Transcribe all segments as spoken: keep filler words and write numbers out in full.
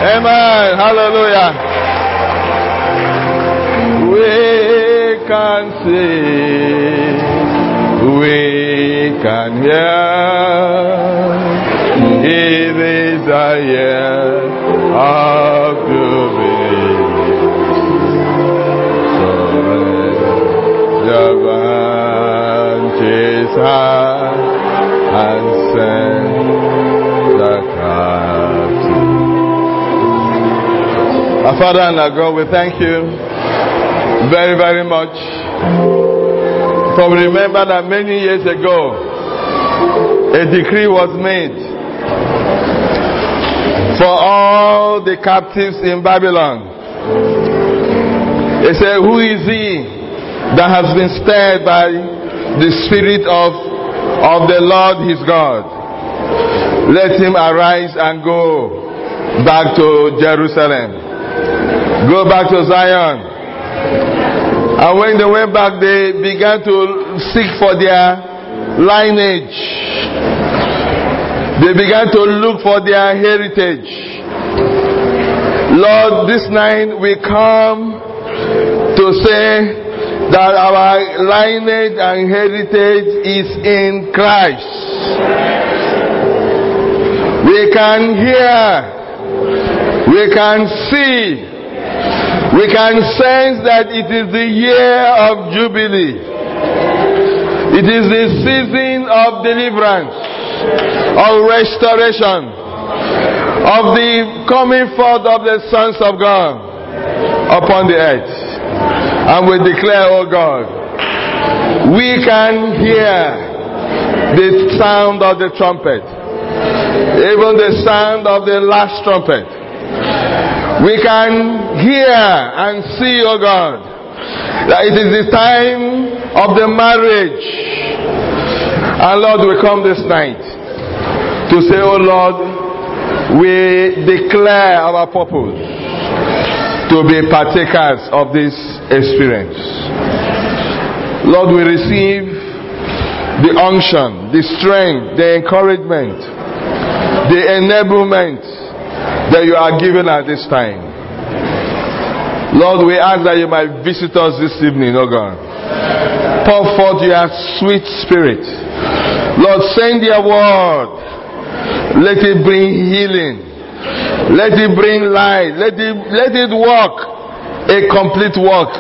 Amen. Hallelujah. We can see, we can hear. It is a year of jubilee. So the branches high and send the captive. Our Father and our God, we thank you very, very much. For we remember that many years ago, a decree was made for all the captives in Babylon. They said, who is he that has been stirred by the Spirit of, of the Lord his God? Let him arise and go back to Jerusalem. Go back to Zion. And when they went back, they began to seek for their lineage. They began to look for their heritage. Lord, this night we come to say that our lineage and heritage is in Christ. We can hear, we can see, we can sense that it is the year of Jubilee. It is the season of deliverance, of restoration, of the coming forth of the sons of God upon the earth. And we declare, oh God, we can hear the sound of the trumpet, even the sound of the last trumpet. We can hear and see, oh God, that it is the time of the marriage. And Lord, we come this night to say, oh Lord, we declare our purpose to be partakers of this experience. Lord, we receive the unction, the strength, the encouragement, the enablement that you are giving at this time. Lord, we ask that you might visit us this evening, oh God. Pour forth your sweet spirit. Lord, send your word. Let it bring healing. Let it bring light. Let it, let it work a complete work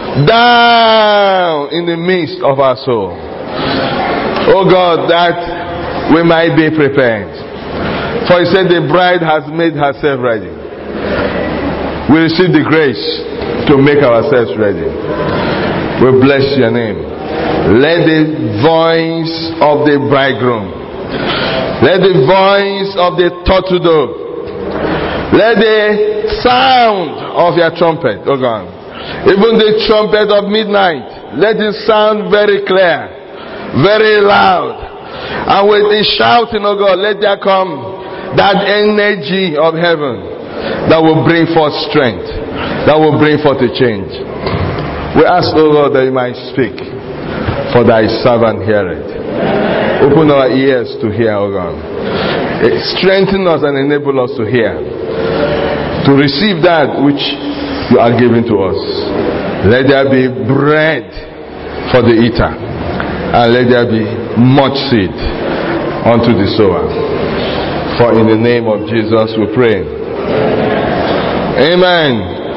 down in the midst of our soul. Oh God, that we might be prepared. For he said the bride has made herself ready. We receive the grace to make ourselves ready. We bless your name. Let the voice of the bridegroom, let the voice of the turtle dove, let the sound of your trumpet, oh God, even the trumpet of midnight, let it sound very clear, very loud. And with the shouting, oh God, let there come that energy of heaven that will bring forth strength, that will bring forth a change. We ask, oh Lord, that you might speak, for thy servant heareth. Open our ears to hear, oh God. Strengthen us and enable us to hear, to receive that which you are giving to us. Let there be bread for the eater, and let there be much seed unto the sower. For in the name of Jesus we pray. Amen.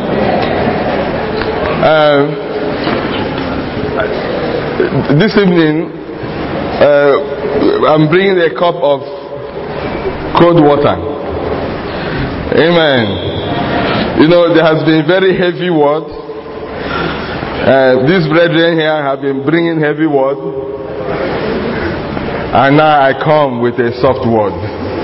Uh, this evening, uh, I'm bringing a cup of cold water. Amen. You know, there has been very heavy word. Uh, these brethren here have been bringing heavy word, and now I come with a soft word.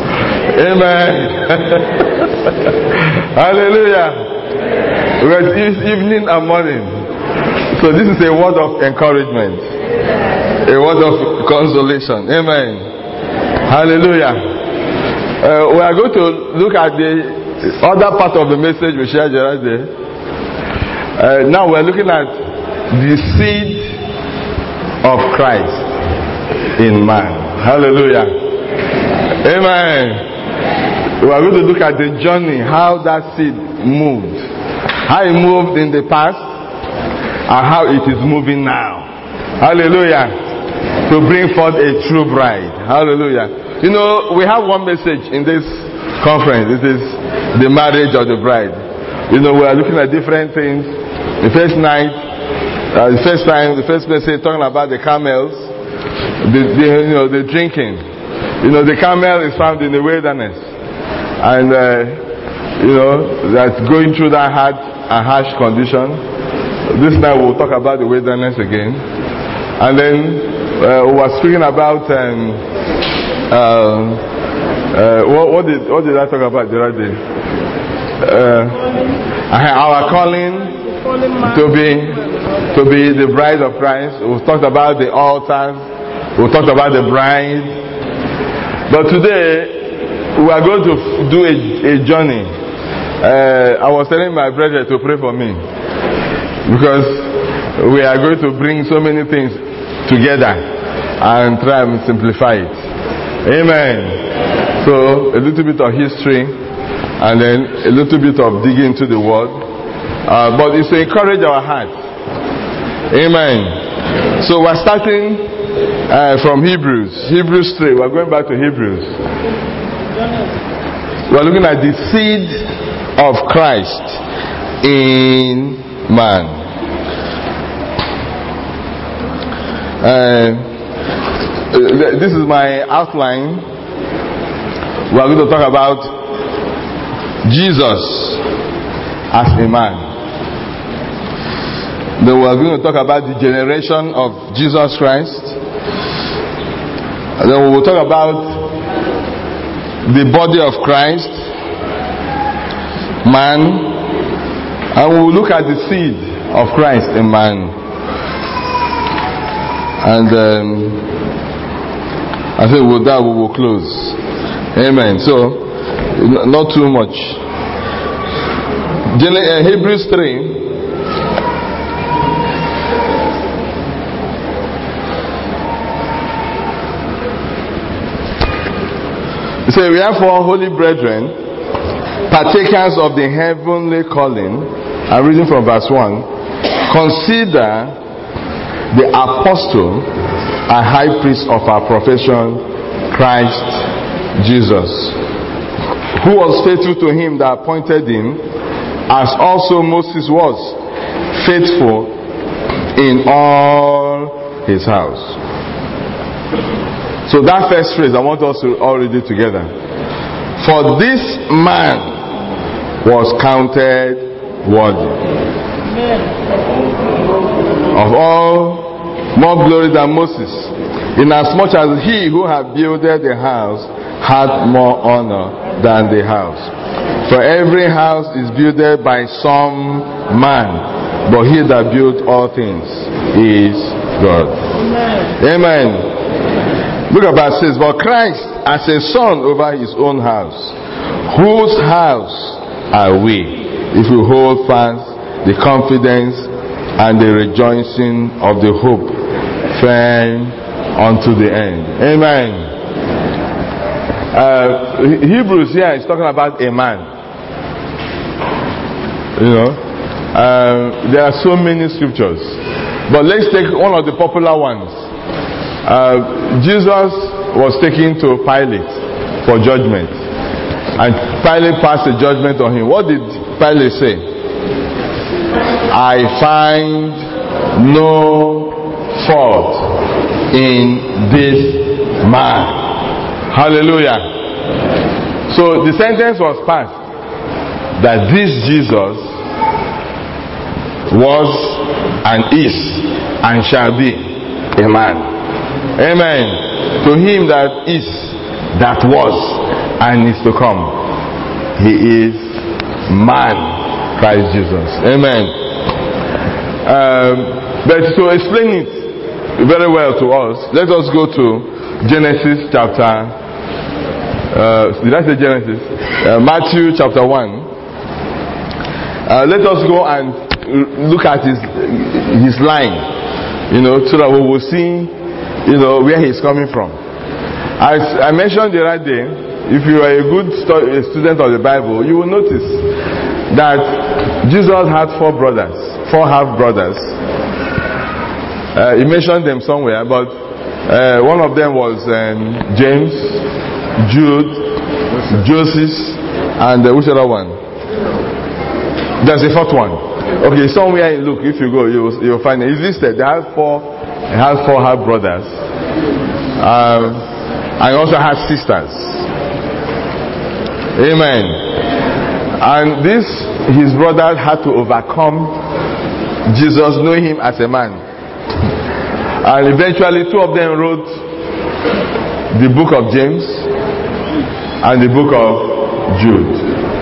Amen. Hallelujah. Well, it's evening and morning. So this is a word of encouragement, a word of consolation. Amen. Hallelujah. Uh, we are going to look at the other part of the message we shared yesterday. Uh, now we are looking at the seed of Christ in man. Hallelujah. Amen. We are going to look at the journey, how that seed moved. How it moved in the past and how it is moving now. Hallelujah. To bring forth a true bride. Hallelujah. You know, we have one message in this conference. It is the marriage of the bride. You know, we are looking at different things. The first night, uh, the first time, the first message talking about the camels, the, the you know the drinking. You know, the camel is found in the wilderness, and uh, you know that's going through that hard and harsh condition. This night we'll talk about the wilderness again, and then uh, we were speaking about um, uh, uh, what, what did what did I talk about the other day? Uh, our calling to be to be the bride of Christ. We've talked about the altars. We've talked about the bride. But today we are going to do a, a journey. Uh, I was telling my brother to pray for me because we are going to bring so many things together and try and simplify it. Amen. So a little bit of history, and then a little bit of digging into the word. Uh, but it's to encourage our hearts. Amen. So we're starting uh, from Hebrews. Hebrews three. We're going back to Hebrews. We're looking at the seed of Christ in man. Uh, this is my outline. We're going to talk about Jesus as a man. Then we are going to talk about the generation of Jesus Christ. And then we will talk about the body of Christ, man, and we will look at the seed of Christ in man. And um, I think with that we will close. Amen. So, not too much. Hebrews three. It says, "Wherefore, holy brethren, partakers of the heavenly calling," I'm reading from verse one, "consider the apostle and high priest of our profession, Christ Jesus, who was faithful to him that appointed him, as also Moses was faithful in all his house." So that first phrase, I want us to all read it together. "For this man was counted worthy of all more glory than Moses, inasmuch as he who had builded the house had more honor than the house. For every house is builded by some man, but he that built all things is God." Amen. Amen. Look at verse six. "But Christ as a son over his own house, whose house are we, if we hold fast the confidence and the rejoicing of the hope firm unto the end." Amen. Uh, Hebrews here is talking about a man. You know, uh, there are so many scriptures, but let's take one of the popular ones. Uh, Jesus was taken to Pilate for judgment, and Pilate passed a judgment on him. What did Pilate say? "I find no fault in this man." Hallelujah. So the sentence was passed that this Jesus was and is and shall be a man. Amen. To him that is, that was, and is to come, he is man, Christ Jesus. Amen. Um, but to explain it very well to us, let us go to Genesis chapter, uh, did I say Genesis? Uh, Matthew chapter one. Uh, let us go and look at his, his line, you know, so that we will see, you know, where he's coming from. As I mentioned the other day, if you are a good stu- a student of the Bible, you will notice that Jesus had four brothers, four half brothers. Uh, he mentioned them somewhere, but uh, one of them was um, James, Jude, Joseph, and uh, which other one? There's a fourth one. Okay, somewhere in Luke, if you go, you will, you will find it. It's listed. They have four, they have four half brothers. Um, and also has sisters. Amen. And this, his brother had to overcome Jesus, knowing him as a man. And eventually, two of them wrote the book of James and the book of Jude.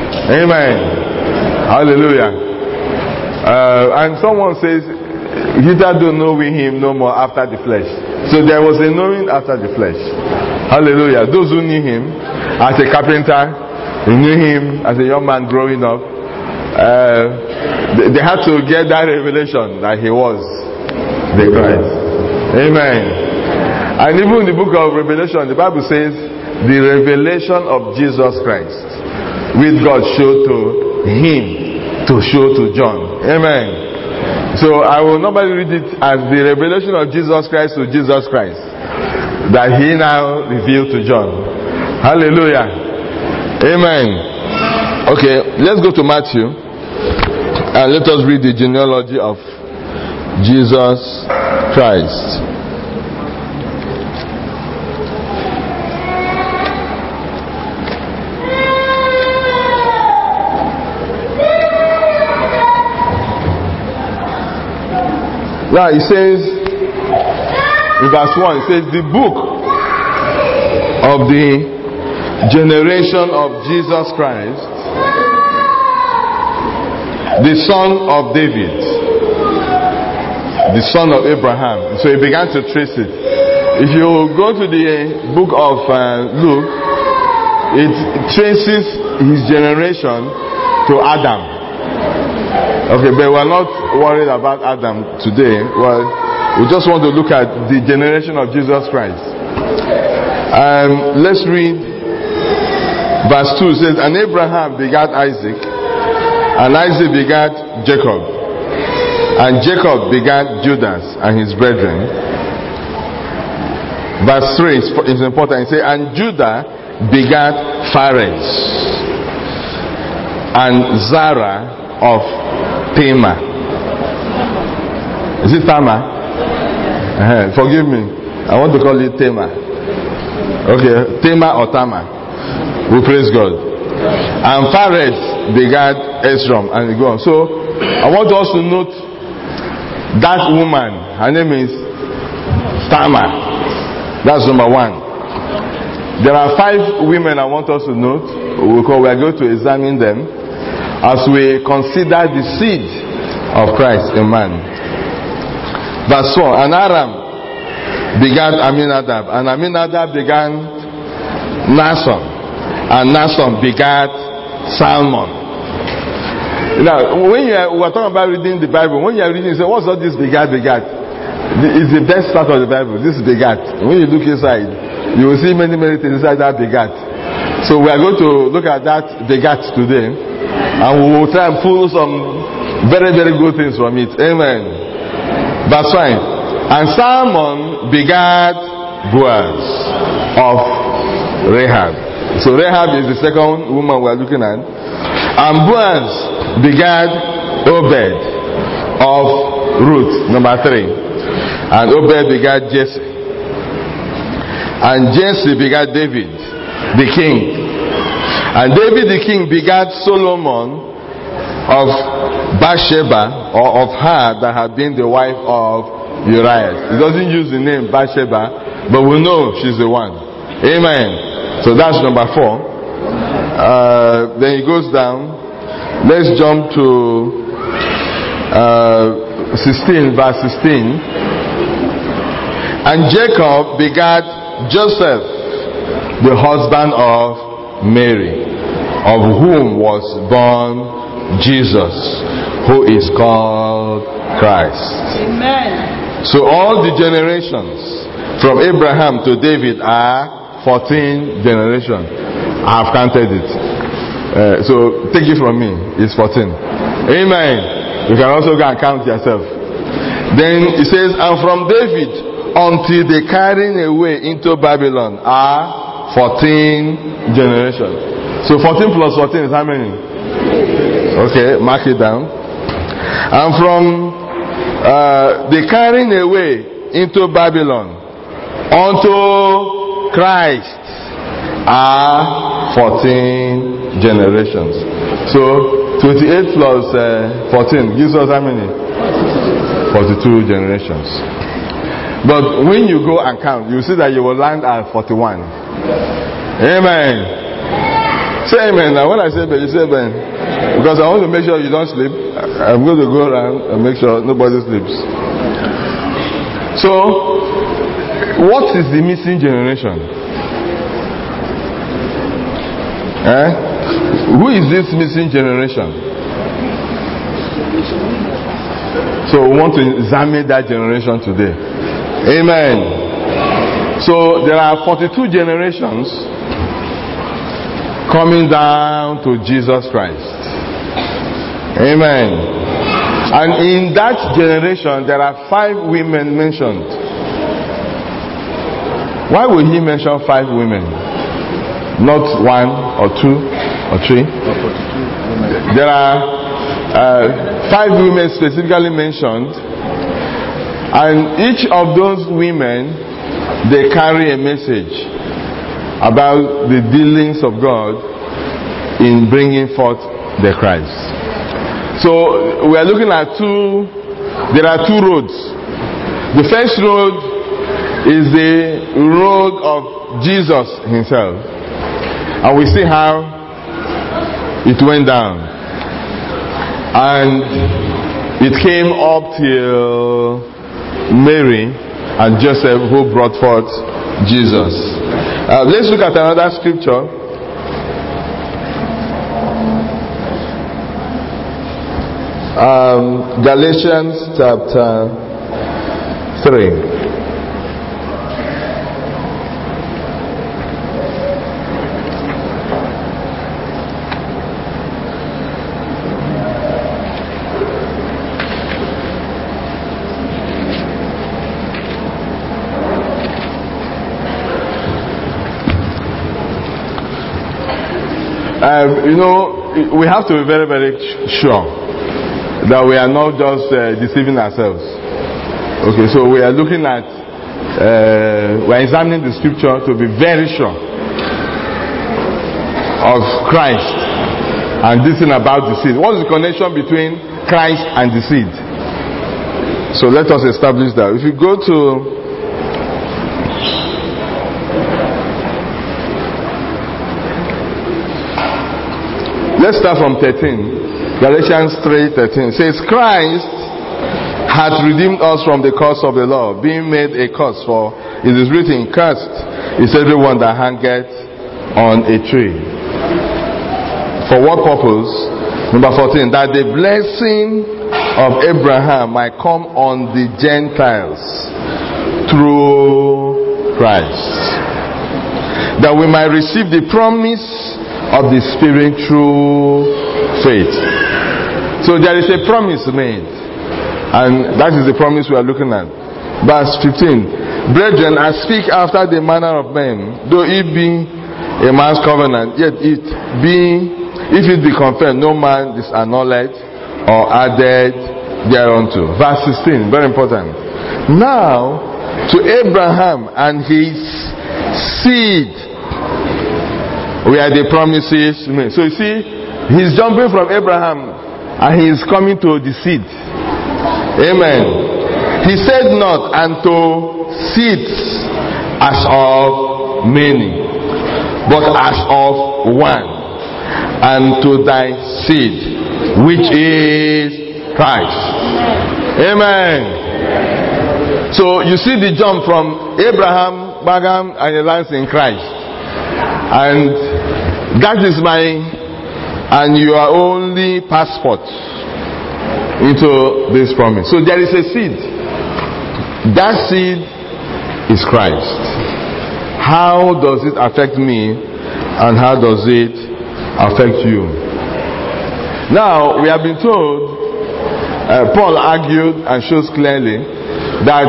Amen. Hallelujah. Uh, and someone says, Peter don't know him no more after the flesh. So there was a knowing after the flesh. Hallelujah. Those who knew him as a carpenter, who knew him as a young man growing up, uh, they, they had to get that revelation that he was the Christ. Amen. And even in the book of Revelation, the Bible says, the revelation of Jesus Christ, which God showed to him to show to John. Amen. So I will normally read it as the revelation of Jesus Christ to Jesus Christ that he now revealed to John. Hallelujah. Amen. Okay, let's go to Matthew and let us read the genealogy of Jesus Christ. Now it says in verse one, it says the book of the generation of Jesus Christ, the son of David, the son of Abraham. So he began to trace it. If you go to the book of uh, Luke, it traces his generation to Adam. Okay, but we're not worried about Adam today. Well, we just want to look at the generation of Jesus Christ. Um, let's read verse two. It says, and Abraham begat Isaac, and Isaac begat Jacob, and Jacob begat Judas and his brethren. Verse three is important. It says, and Judah begat Phares, and Zara of Tamar. Is it Tamar? Uh-huh. Forgive me. I want to call it Tamar. Okay, Tamar or Tamar. We praise God. And Phares begat Esrom, and we go on. So I want us to note that woman. Her name is Tamar. That's number one. There are five women I want us to note. We are going to examine them as we consider the seed of Christ in man. Verse four, and Aram begat Aminadab, and Aminadab began Nason, and Nason begat Salmon. Now, when you are, we are talking about reading the Bible, when you are reading, you say, what's all this begat, begat? It's the best part of the Bible. This is begat. When you look inside, you will see many, many things inside that begat. So we are going to look at that begat today. And we will try and pull some very, very good things from it. Amen. Verse five. And Salmon begat Boaz of Rahab. So Rahab is the second woman we are looking at. And Boaz begat Obed of Ruth, number three. And Obed begat Jesse. And Jesse begat David, the king. And David the king begat Solomon of Bathsheba, or of her that had been the wife of Uriah. He doesn't use the name Bathsheba, but we know she's the one. Amen. So that's number four. Uh, then he goes down. Let's jump to uh, sixteen, verse sixteen. And Jacob begat Joseph, the husband of Mary, of whom was born Jesus, who is called Christ. Amen. So all the generations from Abraham to David are fourteen generations. I have counted it. Uh, so take it from me. It's fourteen. Amen. You can also go and count yourself. Then it says, and from David until the carrying away into Babylon are fourteen generations. So fourteen plus fourteen is how many? Okay, mark it down. And from uh, the carrying away into Babylon unto Christ are fourteen generations. So twenty-eight plus uh, fourteen gives us how many? forty-two generations. But when you go and count, you see that you will land at forty-one. Amen. Say amen. Now when I say amen, you say amen. Because I want to make sure you don't sleep. I'm going to go around and make sure nobody sleeps. So, what is the missing generation? Eh? Who is this missing generation? So we want to examine that generation today. Amen. So there are forty-two generations coming down to Jesus Christ. Amen. And in that generation there are five women mentioned. Why would he mention five women? Not one or two or three? There are uh, five women specifically mentioned, and each of those women, they carry a message about the dealings of God in bringing forth the Christ. So we are looking at two, there are two roads. The first road is the road of Jesus himself. And we see how it went down. And it came up till Mary and Joseph, who brought forth Jesus. Uh, let's look at another scripture. Um, Galatians chapter three. Um, you know, we have to be very, very sure that we are not just uh, deceiving ourselves. Okay, so we are looking at, uh, we are examining the scripture to be very sure of Christ and this thing about the seed. What is the connection between Christ and the seed? So let us establish that. If you go to let's start from thirteen. Galatians three thirteen says, Christ hath redeemed us from the curse of the law, being made a curse, for it is written, cursed is everyone that hangeth on a tree. For what purpose? Number fourteen, that the blessing of Abraham might come on the Gentiles through Christ, that we might receive the promise of the Spirit through faith. So there is a promise made, and that is the promise we are looking at. Verse fifteen, brethren, I speak after the manner of men, though it be a man's covenant, yet it be, if it be confirmed, no man is annulled or added thereunto. Verse sixteen, very important. Now to Abraham and his seed where the promises made. So you see, he's jumping from Abraham and he is coming to the seed. Amen. He said not unto seeds as of many, but as of one, and to thy seed, which is Christ. Amen. So you see the jump from Abraham, Bagam, and it lands in Christ. And that is my and your only passport into this promise. So there is a seed. That seed is Christ. how does it affect me and how does it affect you? Now, we have been told, uh, Paul argued and shows clearly that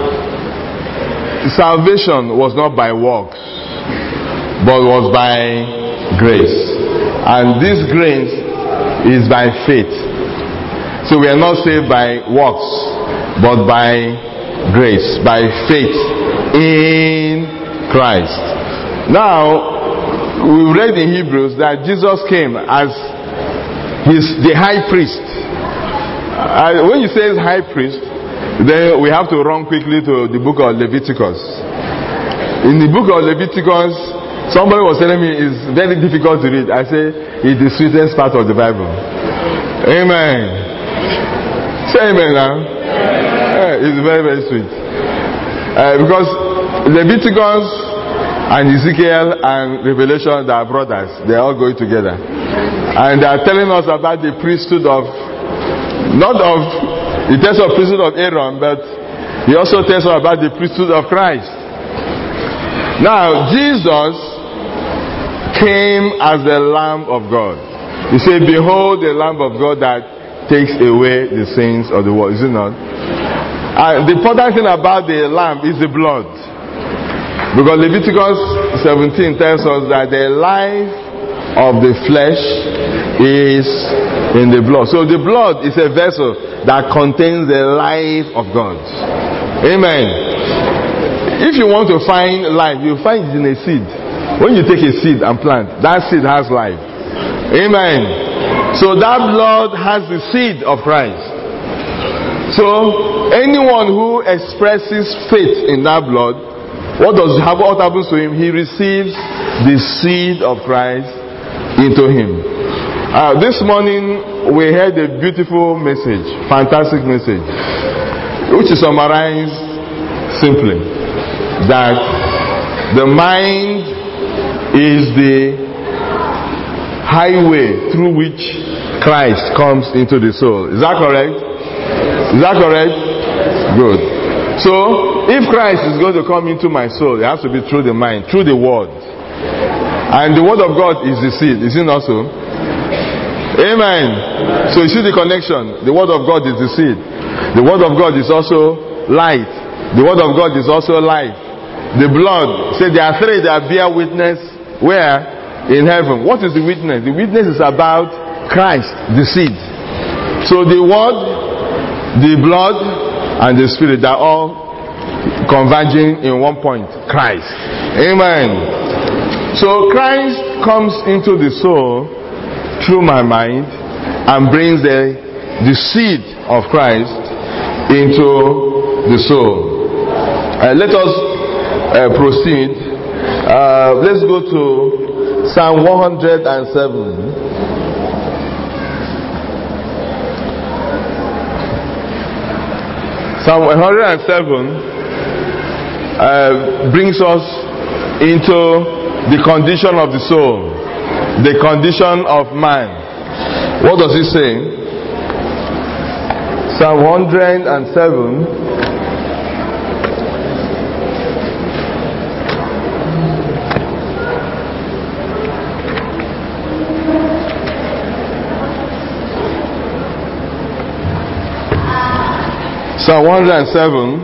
salvation was not by works, but was by grace. And this grace is by faith. So we are not saved by works, but by grace, by faith in Christ. Now, we read in Hebrews that Jesus came as his, the high priest. Uh, when you say high priest, then we have to run quickly to the book of Leviticus. In the book of Leviticus, somebody was telling me it's very difficult to read. I say it's the sweetest part of the Bible. Amen. Say amen now. Yeah, it's very, very sweet. Uh, because Leviticus and Ezekiel and Revelation, they are brothers. They are all going together. And they are telling us about the priesthood of, not of, it tells of priesthood of Aaron, but he also tells us about the priesthood of Christ. Now, Jesus came as the Lamb of God. He said, behold the Lamb of God that takes away the sins of the world. Is it not? Uh, the important thing about the lamb is the blood. Because Leviticus seventeen tells us that the life of the flesh is in the blood. So the blood is a vessel that contains the life of God. Amen. If you want to find life, you find it in a seed. When you take a seed and plant, that seed has life. Amen. So that blood has the seed of Christ. So anyone who expresses faith in that blood, what does what happens to him? He receives the seed of Christ into him. Uh, this morning we heard a beautiful message, fantastic message, which is summarized simply that the mind is the highway through which Christ comes into the soul. Is that correct? Is that correct? Good. So, if Christ is going to come into my soul, it has to be through the mind, through the Word. And the Word of God is the seed. Is it not so? Amen. So you see the connection. The Word of God is the seed. The Word of God is also light. The Word of God is also life. The blood. Say there are three that bear witness. Where? In heaven. What is the witness? The witness is about Christ, the seed. So the Word, the blood, and the Spirit are all converging in one point. Christ. Amen. So Christ comes into the soul through my mind and brings the, the seed of Christ into the soul. Uh, let us uh, proceed. Uh, let's go to Psalm one hundred seven. Psalm one hundred seven uh, brings us into the condition of the soul, the condition of man. What does it say? Psalm one hundred seven. Psalm one hundred seven,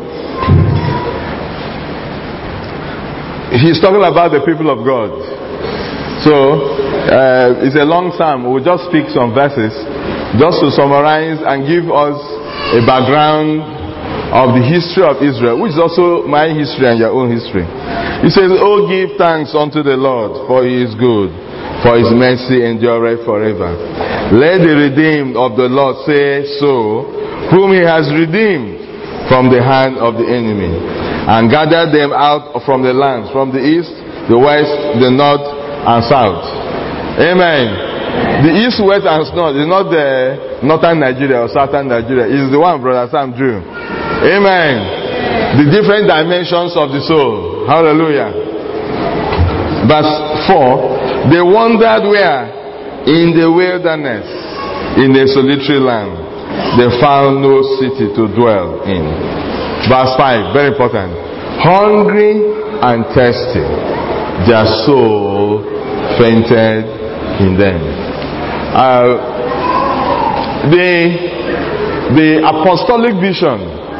he's talking about the people of God. So, uh, it's a long psalm. We'll just pick some verses just to summarize and give us a background of the history of Israel, which is also my history and your own history. He says, "Oh, give thanks unto the Lord, for he is good, for his mercy endureth forever. Let the redeemed of the Lord say so, whom he has redeemed from the hand of the enemy, and gathered them out from the lands, from the east, the west, the north, and south." Amen. The east, west, and north is not the northern Nigeria or southern Nigeria. It is the one Brother Sam drew. Amen. The different dimensions of the soul. Hallelujah. Verse four. They wandered where? In the wilderness, in a solitary land. They found no city to dwell in. Verse five, very important. Hungry and thirsty, their soul fainted in them. Uh, the the apostolic vision,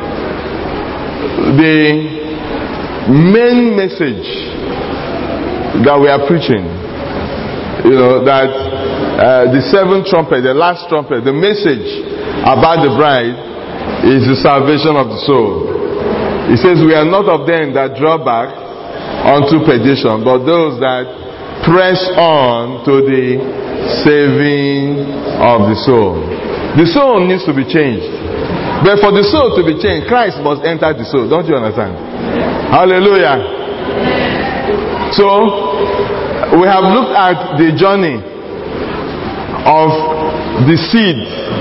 the main message that we are preaching, you know, that uh, the seventh trumpet, the last trumpet, the message about the bride is the salvation of the soul. It says, we are not of them that draw back unto perdition, but those that press on to the saving of the soul. The soul needs to be changed. But for the soul to be changed, Christ must enter the soul. Don't you understand? Hallelujah. So, we have looked at the journey of the seed.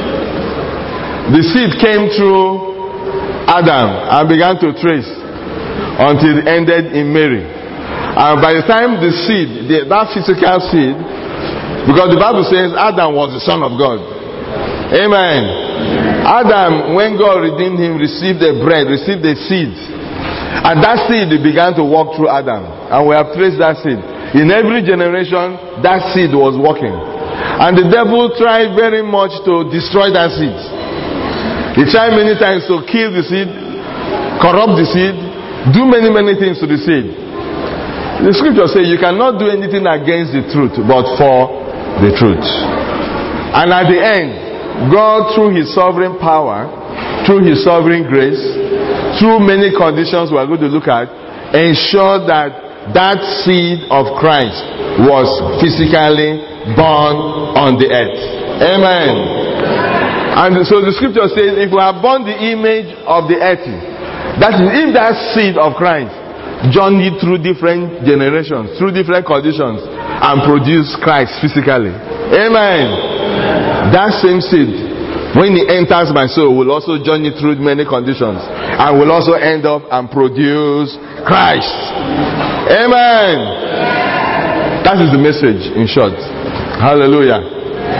The seed came through Adam and began to trace until it ended in Mary. And by the time the seed, the, that physical seed, because the Bible says Adam was the son of God. Amen. Adam, when God redeemed him, received a bread, received a seed. And that seed began to walk through Adam. And we have traced that seed. In every generation, that seed was walking. And the devil tried very much to destroy that seed. He tried many times to kill the seed, corrupt the seed, do many, many things to the seed. The scripture says you cannot do anything against the truth, but for the truth. And at the end, God, through His sovereign power, through His sovereign grace, through many conditions we are going to look at, ensured that that seed of Christ was physically born on the earth. Amen. And so the scripture says, if we have borne the image of the earth, that is, if that seed of Christ journeyed through different generations, through different conditions, and produced Christ physically. Amen. That same seed, when it enters my soul, will also journey through many conditions, and will also end up and produce Christ. Amen. That is the message in short. Hallelujah.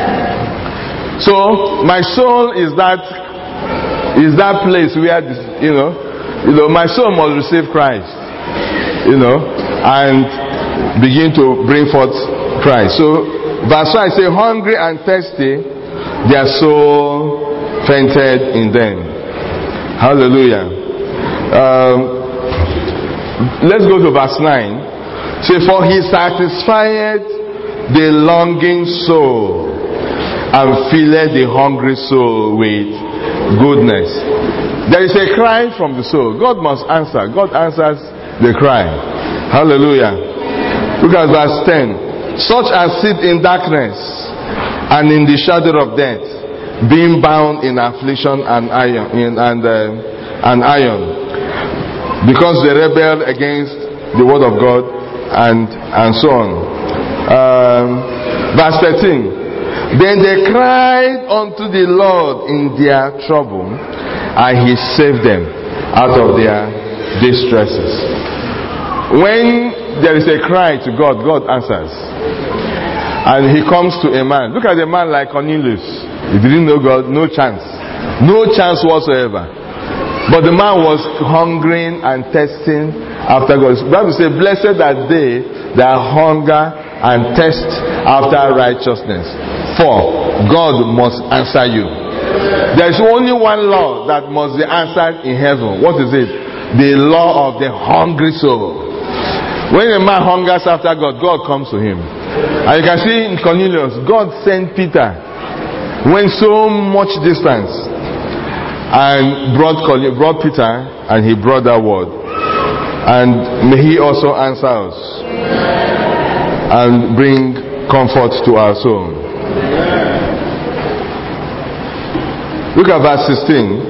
So my soul is that is that place where this, you know, you know, my soul must receive Christ, you know, and begin to bring forth Christ. So verse five says, hungry and thirsty, their soul fainted in them. Hallelujah. Um, let's go to verse nine. Say, for He satisfied the longing soul and filled the hungry soul with goodness. There is a cry from the soul. God must answer. God answers the cry. Hallelujah. Look at verse ten. Such as sit in darkness and in the shadow of death, being bound in affliction and iron, in, and, uh, and iron, because they rebelled against the word of God, and, and so on. Um, verse thirteen. Then they cried unto the Lord in their trouble, and He saved them out of their distresses. When there is a cry to God, God answers. And He comes to a man. Look at a man like Cornelius. He didn't know God, no chance. No chance whatsoever. But the man was hungering and thirsting after God. The Bible says, blessed are they that hunger and thirst after righteousness, for God must answer you. There is only one law that must be answered in heaven. What is it? The law of the hungry soul. When a man hungers after God, God comes to him. And you can see in Cornelius, God sent Peter, went so much distance, and brought brought Peter, and he brought that word. And may He also answer us and bring comfort to our soul. Look at verse sixteen.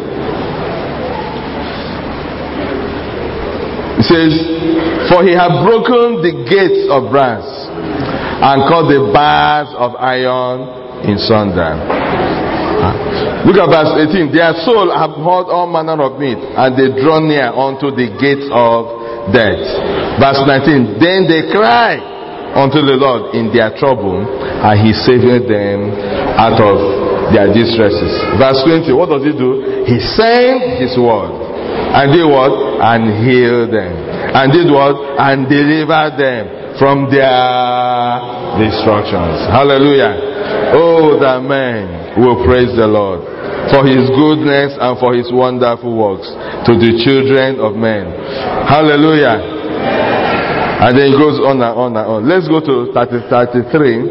It says, for He hath broken the gates of brass and cut the bars of iron in sunder. Look at verse eighteen. Their soul have heard all manner of meat, and they draw near unto the gates of death. Verse nineteen. Then they cry unto the Lord in their trouble, and He saved them out of their distresses. Verse twenty. What does He do? He sent His word, and they what? And healed them. And did what? And delivered them from their destructions. Hallelujah. Oh, that men will praise the Lord for his goodness and for his wonderful works to the children of men. Hallelujah. And then it goes on and on and on. Let's go to thirty, thirty-three.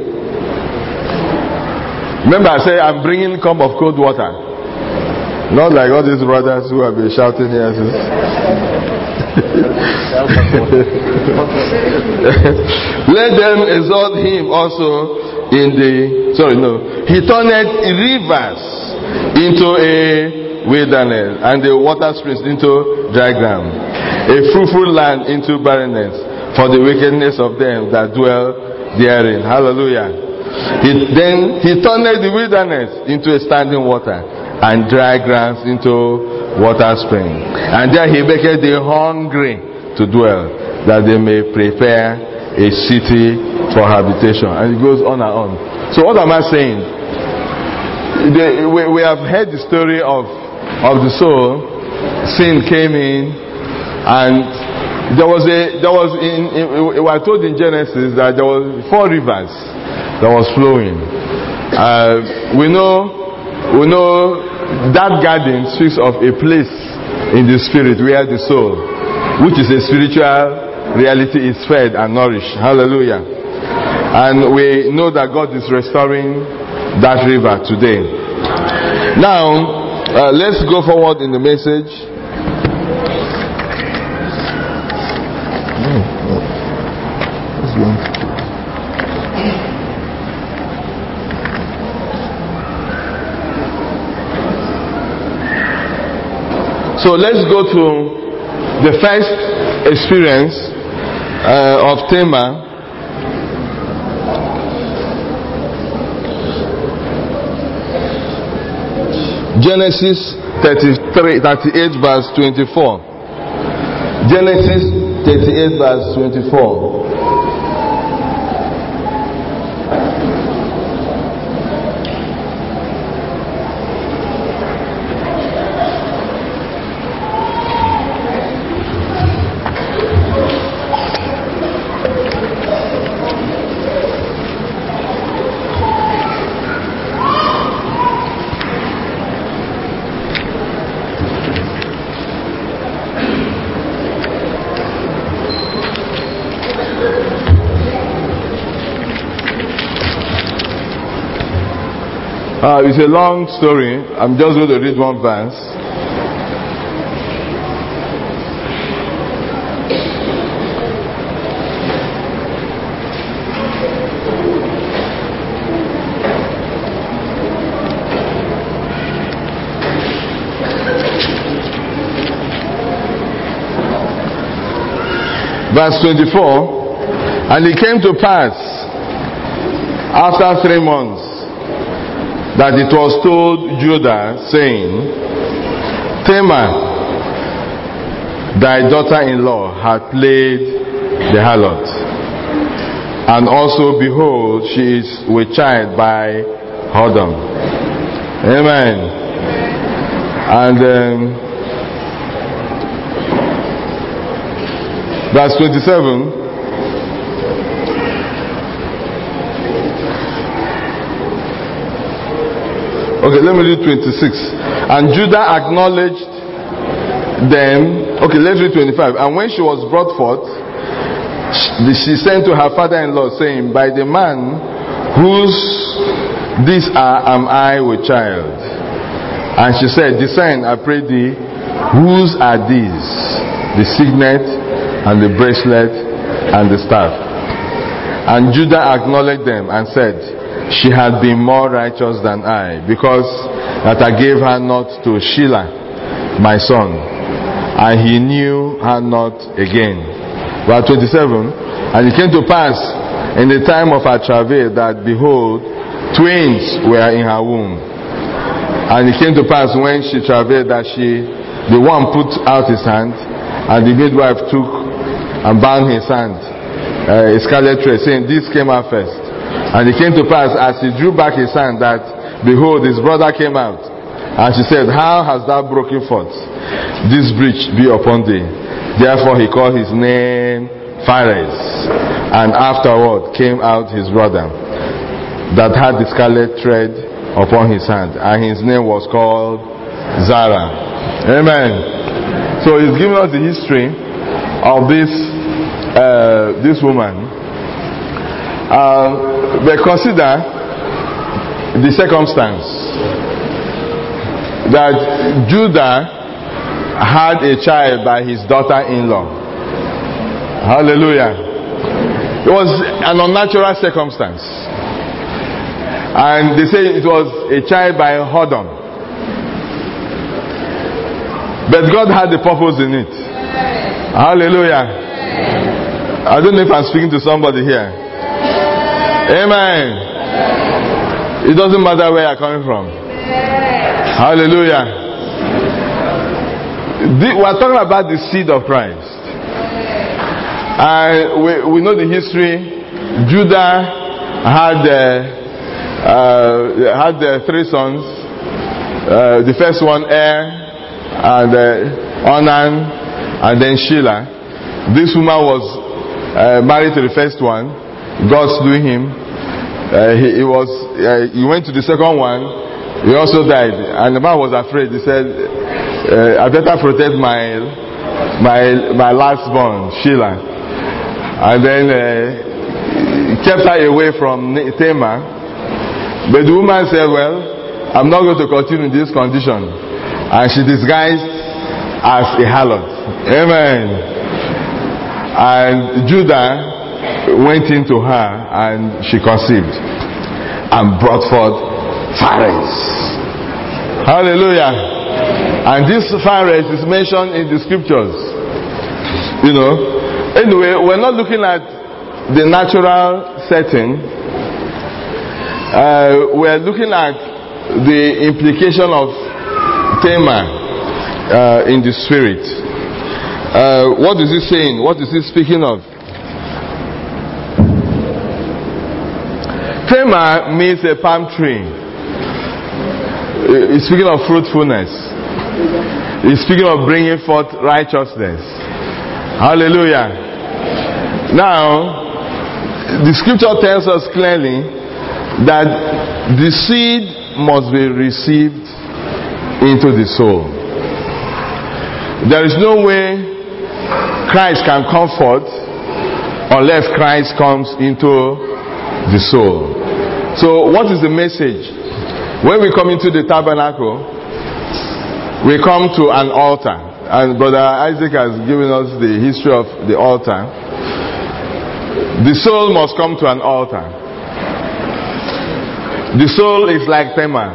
Remember, I said I'm bringing a cup of cold water. Not like all these brothers who have been shouting here. Let them exalt him also in the, sorry, no. He turned rivers into a wilderness, and the water springs into dry ground, a fruitful land into barrenness, for the wickedness of them that dwell therein. Hallelujah. He, then he turned the wilderness into a standing water, and dry grounds into water spring. And there he maketh the hungry to dwell, that they may prepare a city for habitation. And it goes on and on. So what am I saying? The, we, we have heard the story of, of the soul. Sin came in, and there was a there was in, in we were told in Genesis that there was four rivers that was flowing. Uh, we know we know that garden speaks of a place in the spirit where the soul, which is a spiritual reality, is fed and nourished. Hallelujah. And we know that God is restoring that river today. Now, uh, let's go forward in the message. Let's go. So let's go to the first experience uh, of Tamar. Genesis thirty-three, thirty-eight verse twenty-four. Genesis thirty-eight verse twenty-four. Uh, it's a long story. I'm just going to read one verse. Verse twenty-four. And it came to pass after three months that it was told Judah, saying, Tamar, thy daughter-in-law, hath played the harlot, and also, behold, she is with child by whoredom. Amen. And um, verse twenty-seven. Okay, let me read twenty-six. And Judah acknowledged them. Okay, let's read twenty-five. And when she was brought forth, she sent to her father-in-law, saying, By the man whose these are, am I with child? And she said, Discern, I pray thee, whose are these? The signet and the bracelet and the staff. And Judah acknowledged them and said, She had been more righteous than I, because that I gave her not to Shelah, my son, and he knew her not again. Verse twenty-seven. And it came to pass in the time of her travail that, behold, twins were in her womb. And it came to pass when she travailed that she, the one put out his hand, and the midwife took and bound his hand, uh, a scarlet thread, saying, This came out first. And it came to pass, as he drew back his hand, that, behold, his brother came out. And she said, How hast thou broken forth? This breach be upon thee. Therefore he called his name Phares. And afterward came out his brother, that had the scarlet thread upon his hand, and his name was called Zara. Amen. So he's giving us the history of this uh, this woman. Uh, but consider the circumstance that Judah had a child by his daughter-in-law. Hallelujah. It was an unnatural circumstance. And they say it was a child by Hodom. But God had a purpose in it. Hallelujah. I don't know if I'm speaking to somebody here. Amen. It doesn't matter where you're coming from. Hallelujah. We're talking about the seed of Christ. And we, we know the history. Judah had uh, uh, had uh, three sons. Uh, the first one, Er, and uh, Onan, and then Sheila. This woman was uh, married to the first one. God slew him. Uh, he, he was. Uh, he went to the second one. He also died, and the man was afraid. He said, uh, "I better protect my my my last born, Sheila." And then uh, kept her away from Tamar. But the woman said, well, I'm not going to continue in this condition. And she disguised as a harlot. Amen. And Judah went into her and she conceived and brought forth Phares. Hallelujah. And this Phares is mentioned in the scriptures. You know. Anyway, we're not looking at the natural setting. Uh, we're looking at the implication of Tamar uh, in the spirit. Uh, what is he saying? What is he speaking of? Tamar means a palm tree. He's speaking of fruitfulness. He's speaking of bringing forth righteousness. Hallelujah. Now, the scripture tells us clearly that the seed must be received into the soul. There is no way Christ can come forth unless Christ comes into the soul. So, what is the message? When we come into the tabernacle, we come to an altar. And Brother Isaac has given us the history of the altar. The soul must come to an altar. The soul is like Tamar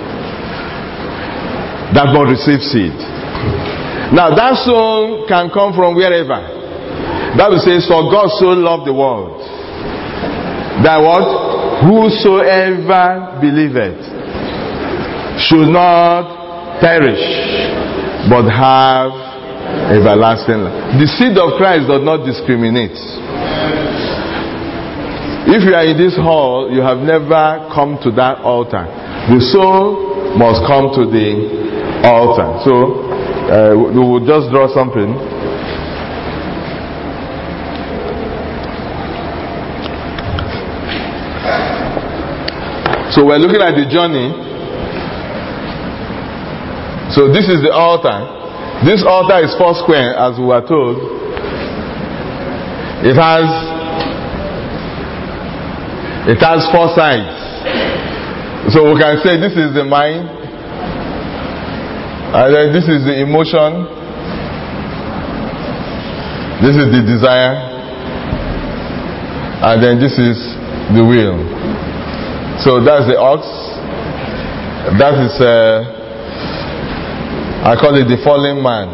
that must receive seed. Now that soul can come from wherever. Bible says, for God so loved the world that what? Whosoever believeth should not perish, but have everlasting life. The seed of Christ does not discriminate. If you are in this hall, you have never come to that altar. The soul must come to the altar. So, uh, we will just draw something. So we're looking at the journey. So this is the altar. This altar is four square, as we were told. It has it has four sides. So we can say this is the mind, and then this is the emotion, this is the desire, and then this is the will. So that's the ox. That is uh, I call it the fallen man,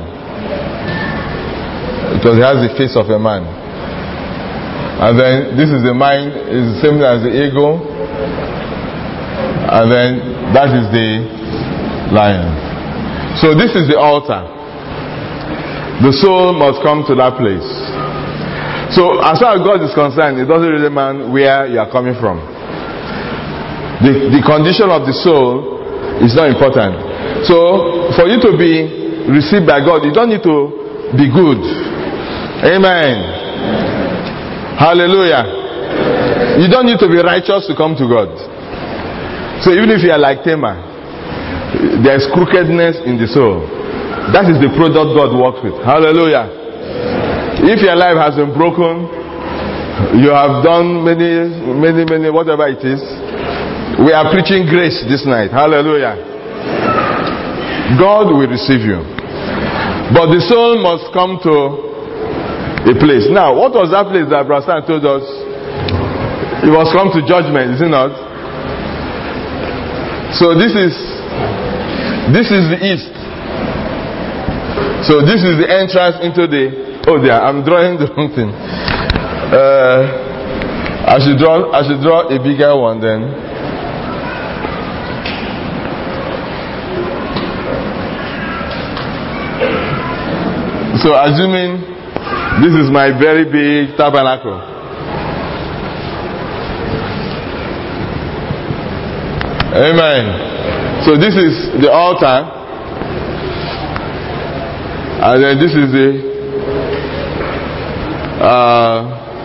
because it has the face of a man. And then this is the mind, is the same as the ego. And then that is the lion. So this is the altar. The soul must come to that place. So as far as God is concerned, it doesn't really matter where you are coming from. The, the condition of the soul is not important. So, for you to be received by God, you don't need to be good. Amen. Hallelujah. You don't need to be righteous to come to God. So even if you are like Tamar, there is crookedness in the soul. That is the product God works with. Hallelujah. If your life has been broken, you have done many, many, many, whatever it is, we are preaching grace this night. Hallelujah. God will receive you. But the soul must come to a place. Now, what was that place that Brother Stan told us? It must come to judgment, is it not? So this is this is the east. So this is the entrance into the oh there, I'm drawing the wrong thing. Uh, I should draw I should draw a bigger one then. So assuming this is my very big tabernacle. Amen. So this is the altar, and then this is the uh,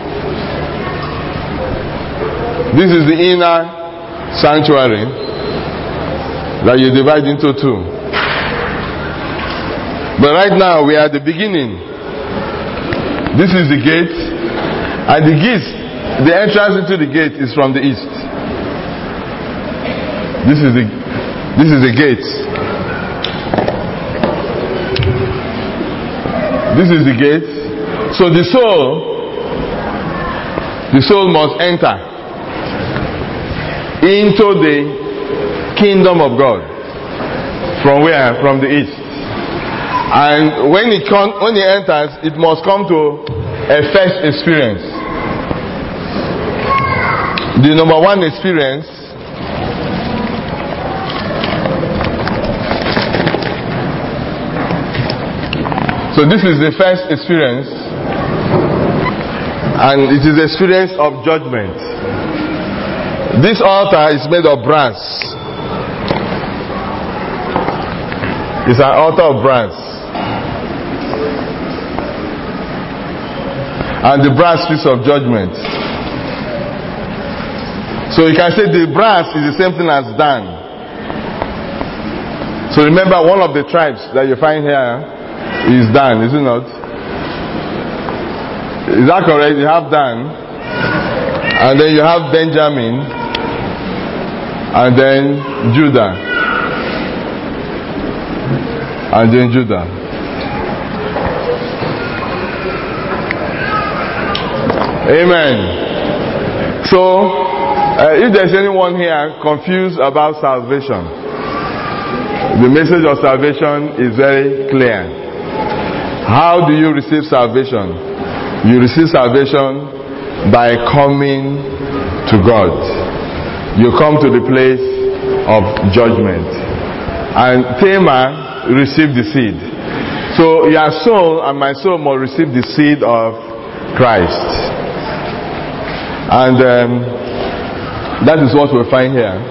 this is the inner sanctuary that you divide into two. But right now we are at the beginning. This is the gate, and the gate, the entrance into the gate is from the east. This is the this is the gate. This is the gate. So the soul, the soul must enter into the kingdom of God. From where? From the east. And when it comes, when it enters, it must come to a first experience. The number one experience. So this is the first experience, and it is the experience of judgment. This altar is made of brass. It's an altar of brass, and the brass speaks of judgment. So you can say the brass is the same thing as Dan. So remember, one of the tribes that you find here is Dan, is it not? Is that correct? You have Dan, and then you have Benjamin, and then Judah, and then Judah. Amen. So, uh, if there's anyone here confused about salvation, the message of salvation is very clear. How do you receive salvation? You receive salvation by coming to God. You come to the place of judgment. And Tamar received the seed. So your soul and my soul must receive the seed of Christ. And um, that is what we find here.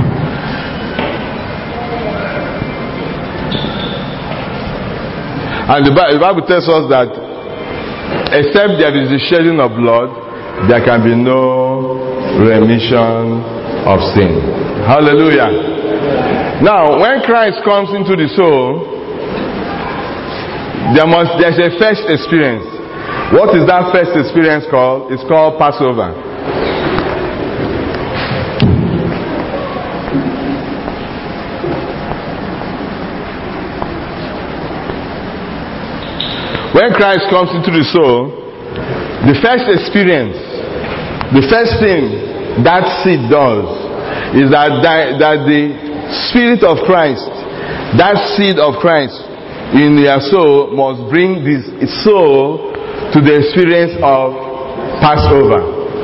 And the Bible tells us that except there is the shedding of blood, there can be no remission of sin. Hallelujah. Now, when Christ comes into the soul, there must there's a first experience. What is that first experience called? It's called Passover. When Christ comes into the soul, the first experience, the first thing that seed does is that, that, that the Spirit of Christ, that seed of Christ in your soul must bring this soul to the experience of Passover.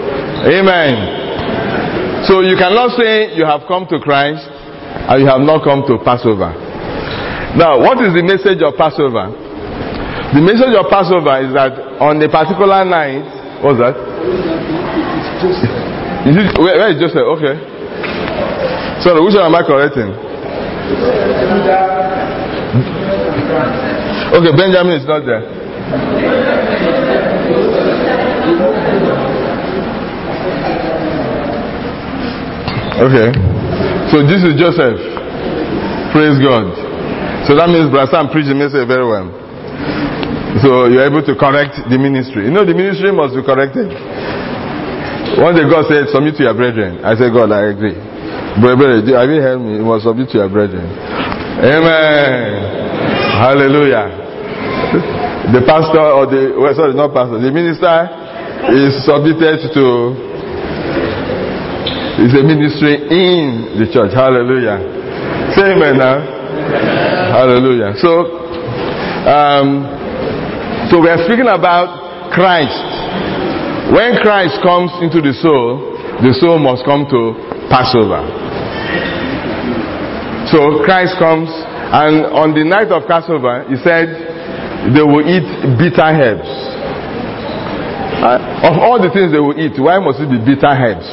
Amen. So you cannot say you have come to Christ and you have not come to Passover. Now, what is the message of Passover? The message of Passover is that on a particular night, what's that? Is it, where, where is Joseph? Okay. Sorry, which one am I correcting? Okay, Benjamin is not there. Okay. So this is Joseph. Praise God. So that means Brother Sam preached the message very well. So you're able to correct the ministry. You know the ministry must be corrected. One day God said, submit to your brethren. I said, God, I agree. Brother, have you heard me? You must submit to your brethren. Amen. Hallelujah. The pastor or the, well, sorry, not pastor, the minister is submitted to, is a ministry in the church. Hallelujah. Say amen now. Hallelujah. So, um, so we are speaking about Christ. When Christ comes into the soul, the soul must come to Passover. So Christ comes, and on the night of Passover, he said they will eat bitter herbs. Uh, of all the things they will eat, why must it be bitter herbs?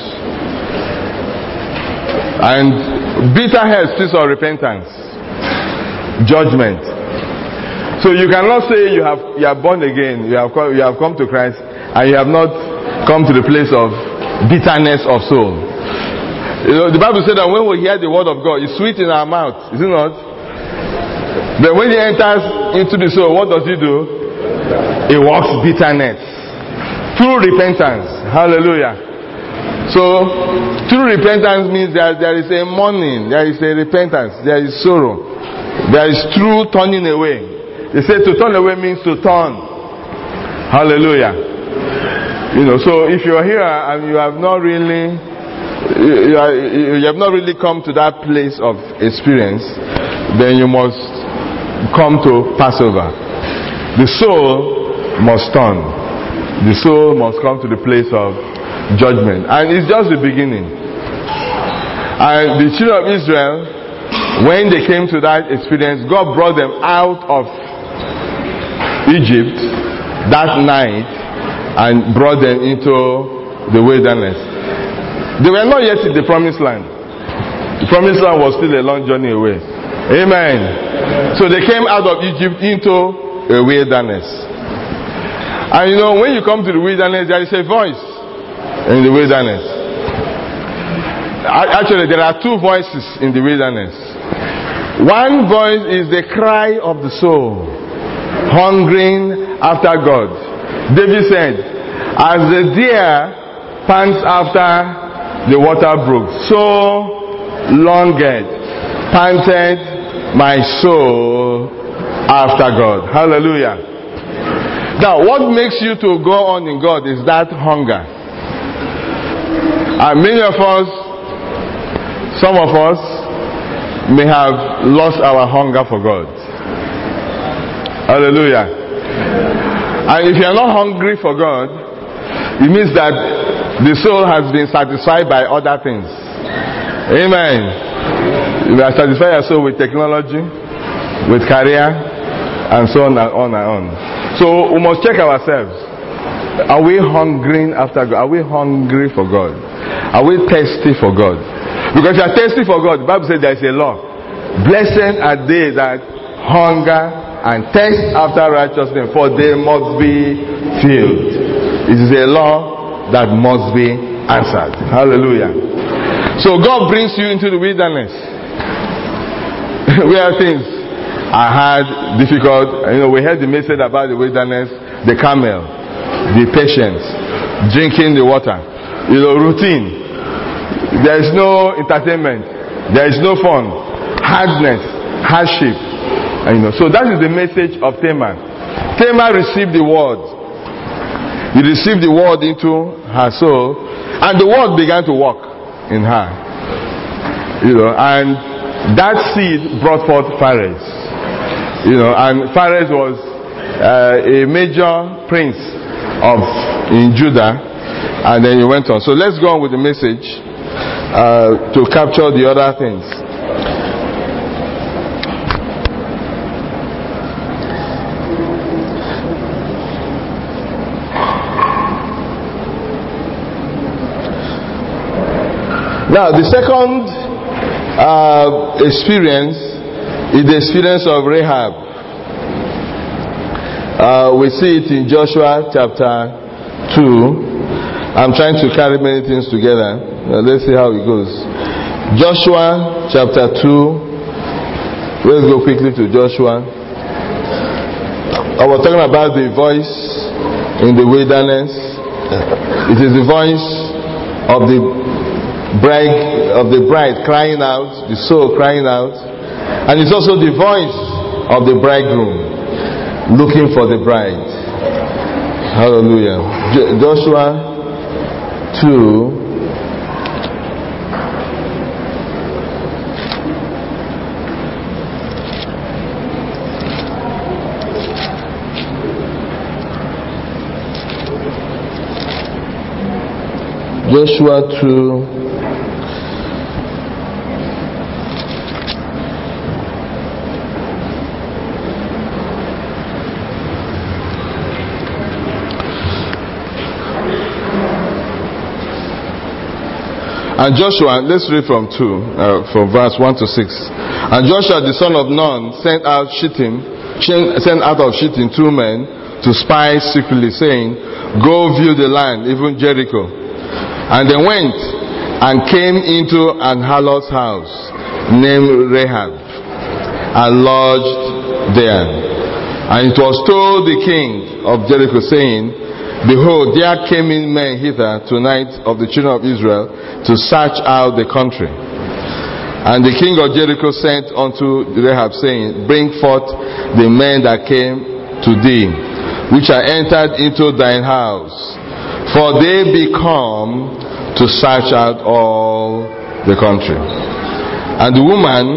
And bitter herbs speaks of repentance, judgment. So you cannot say you have you are born again, you have come, you have come to Christ, and you have not come to the place of bitterness of soul. You know, the Bible said that when we hear the word of God, it's sweet in our mouth, is it not? But when it enters into the soul, what does it do? It works bitterness. True repentance. Hallelujah. So, true repentance means that there is a mourning, there is a repentance, there is sorrow, there is true turning away. They say to turn away means to turn. Hallelujah. You know, so if you are here and you have not really, you, are, you have not really come to that place of experience, then you must come to Passover. The soul must turn. The soul must come to the place of judgment, and it's just the beginning. And the children of Israel, when they came to that experience, God brought them out of Egypt that night and brought them into the wilderness. They were not yet in the promised land. The promised land was still a long journey away. Amen. So they came out of Egypt into a wilderness. And you know, when you come to the wilderness, there is a voice in the wilderness. Actually, there are two voices in the wilderness. One voice is the cry of the soul, hungering after God. David said, as the deer pants after the water brook, so longed, panted my soul after God. Hallelujah. Now, what makes you to go on in God is that hunger. And many of us, some of us, may have lost our hunger for God. Hallelujah. And if you are not hungry for God, it means that the soul has been satisfied by other things. Amen. You are satisfied your soul with technology, with career, and so on and on and on. So we must check ourselves. Are we hungering after God? Are we hungry for God? Are we thirsty for God? Because if you are thirsty for God, the Bible says there is a law. Blessed are they that hunger and thirst after righteousness, for they must be filled. It is a law that must be answered. Hallelujah. So God brings you into the wilderness where things are hard, difficult. You know, we heard the message about the wilderness, the camel, the patience, drinking the water. You know, routine. There is no entertainment. There is no fun. Hardness, hardship. And, you know, so that is the message of Tamar. Tamar received the word. He received the word into her soul, and the word began to work in her. You know, and that seed brought forth Phares. You know, and Phares was uh, a major prince of in Judah, and then he went on. So let's go on with the message uh, to capture the other things. Now, the second uh, experience is the experience of Rahab. Uh, we see it in Joshua chapter two. I'm trying to carry many things together. Now let's see how it goes. Joshua chapter two. Let's go quickly to Joshua. I was talking about the voice in the wilderness. It is the voice of the bride, of the bride crying out, the soul crying out, and it's also the voice of the bridegroom looking for the bride. Hallelujah. J- Joshua two. Joshua two. And Joshua, let's read from two, uh, from verse one to six. And Joshua the son of Nun sent out Shittim, sent out of Shittim two men to spy secretly, saying, "Go view the land, even Jericho." And they went and came into an harlot's house named Rahab, and lodged there. And it was told the king of Jericho, saying, "Behold, there came in men hither tonight of the children of Israel to search out the country." And the king of Jericho sent unto Rahab, saying, "Bring forth the men that came to thee, which are entered into thine house, for they be come to search out all the country." And the woman,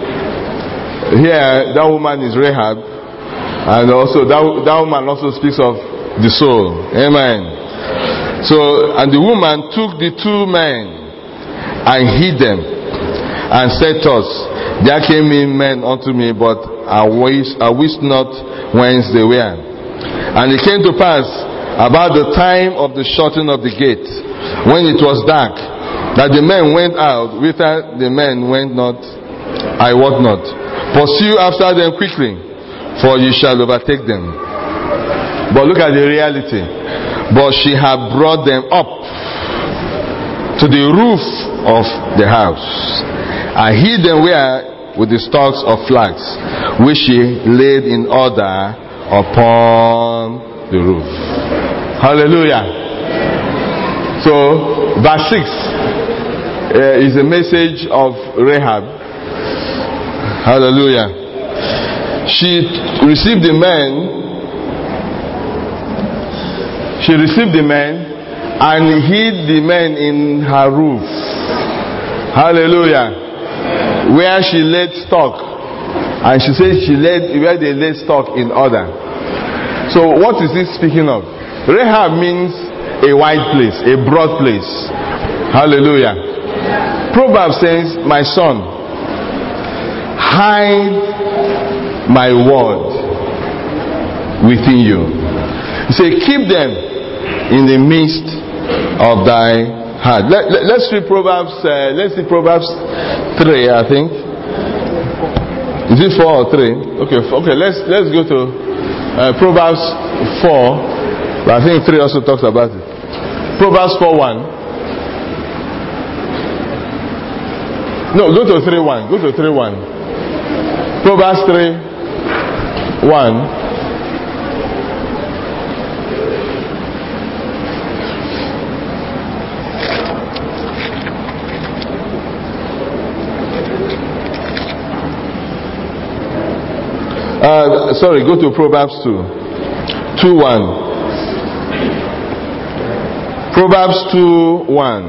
here, that woman is Rahab, and also that, that woman also speaks of the soul. Amen. So, and the woman took the two men and hid them, and said thus, "There came in men unto me, but I wist, I wist not whence they were. And it came to pass about the time of the shutting of the gate, when it was dark, that the men went out, whither the men went not, I wot not. Pursue after them quickly, for you shall overtake them." But look at the reality. But she had brought them up to the roof of the house, and hid them where with the stalks of flax, which she laid in order upon the roof. Hallelujah. So, verse six uh, is a message of Rahab. Hallelujah. She received the men, she received the men and hid the men in her roof. Hallelujah. Where she laid stock. And she said she laid, where they laid stock in order. So what is this speaking of? Rahab means a wide place, a broad place. Hallelujah. Proverbs says, "My son, hide my word within you." He said, "Keep them in the midst of thy heart." Let, let, let's read Proverbs. Uh, let's see Proverbs three, I think. Is it four or three? Okay, okay. Let's let's go to uh, Proverbs four. But I think three also talks about it. Proverbs four one. No, go to three one. Go to three one. Proverbs three one. Uh, sorry, go to Proverbs two. two one. Proverbs two one.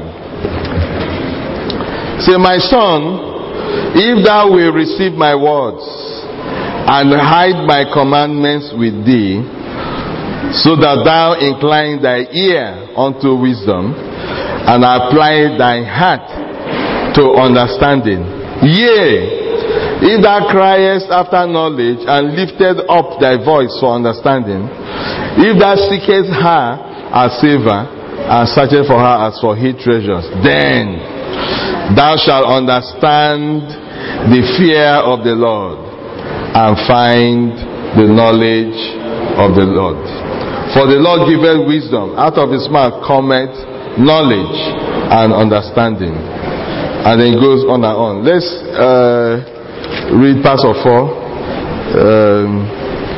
Say, "My son, if thou wilt receive my words, and hide my commandments with thee, so that thou incline thy ear unto wisdom, and apply thy heart to understanding. Yea, if thou criest after knowledge, and lifted up thy voice for understanding, if thou seekest her as silver, and searchest for her as for hid treasures, then thou shalt understand the fear of the Lord, and find the knowledge of the Lord. For the Lord giveth wisdom, out of his mouth cometh knowledge and understanding. And then it goes on and on. Let's uh, read Pastor four. Um,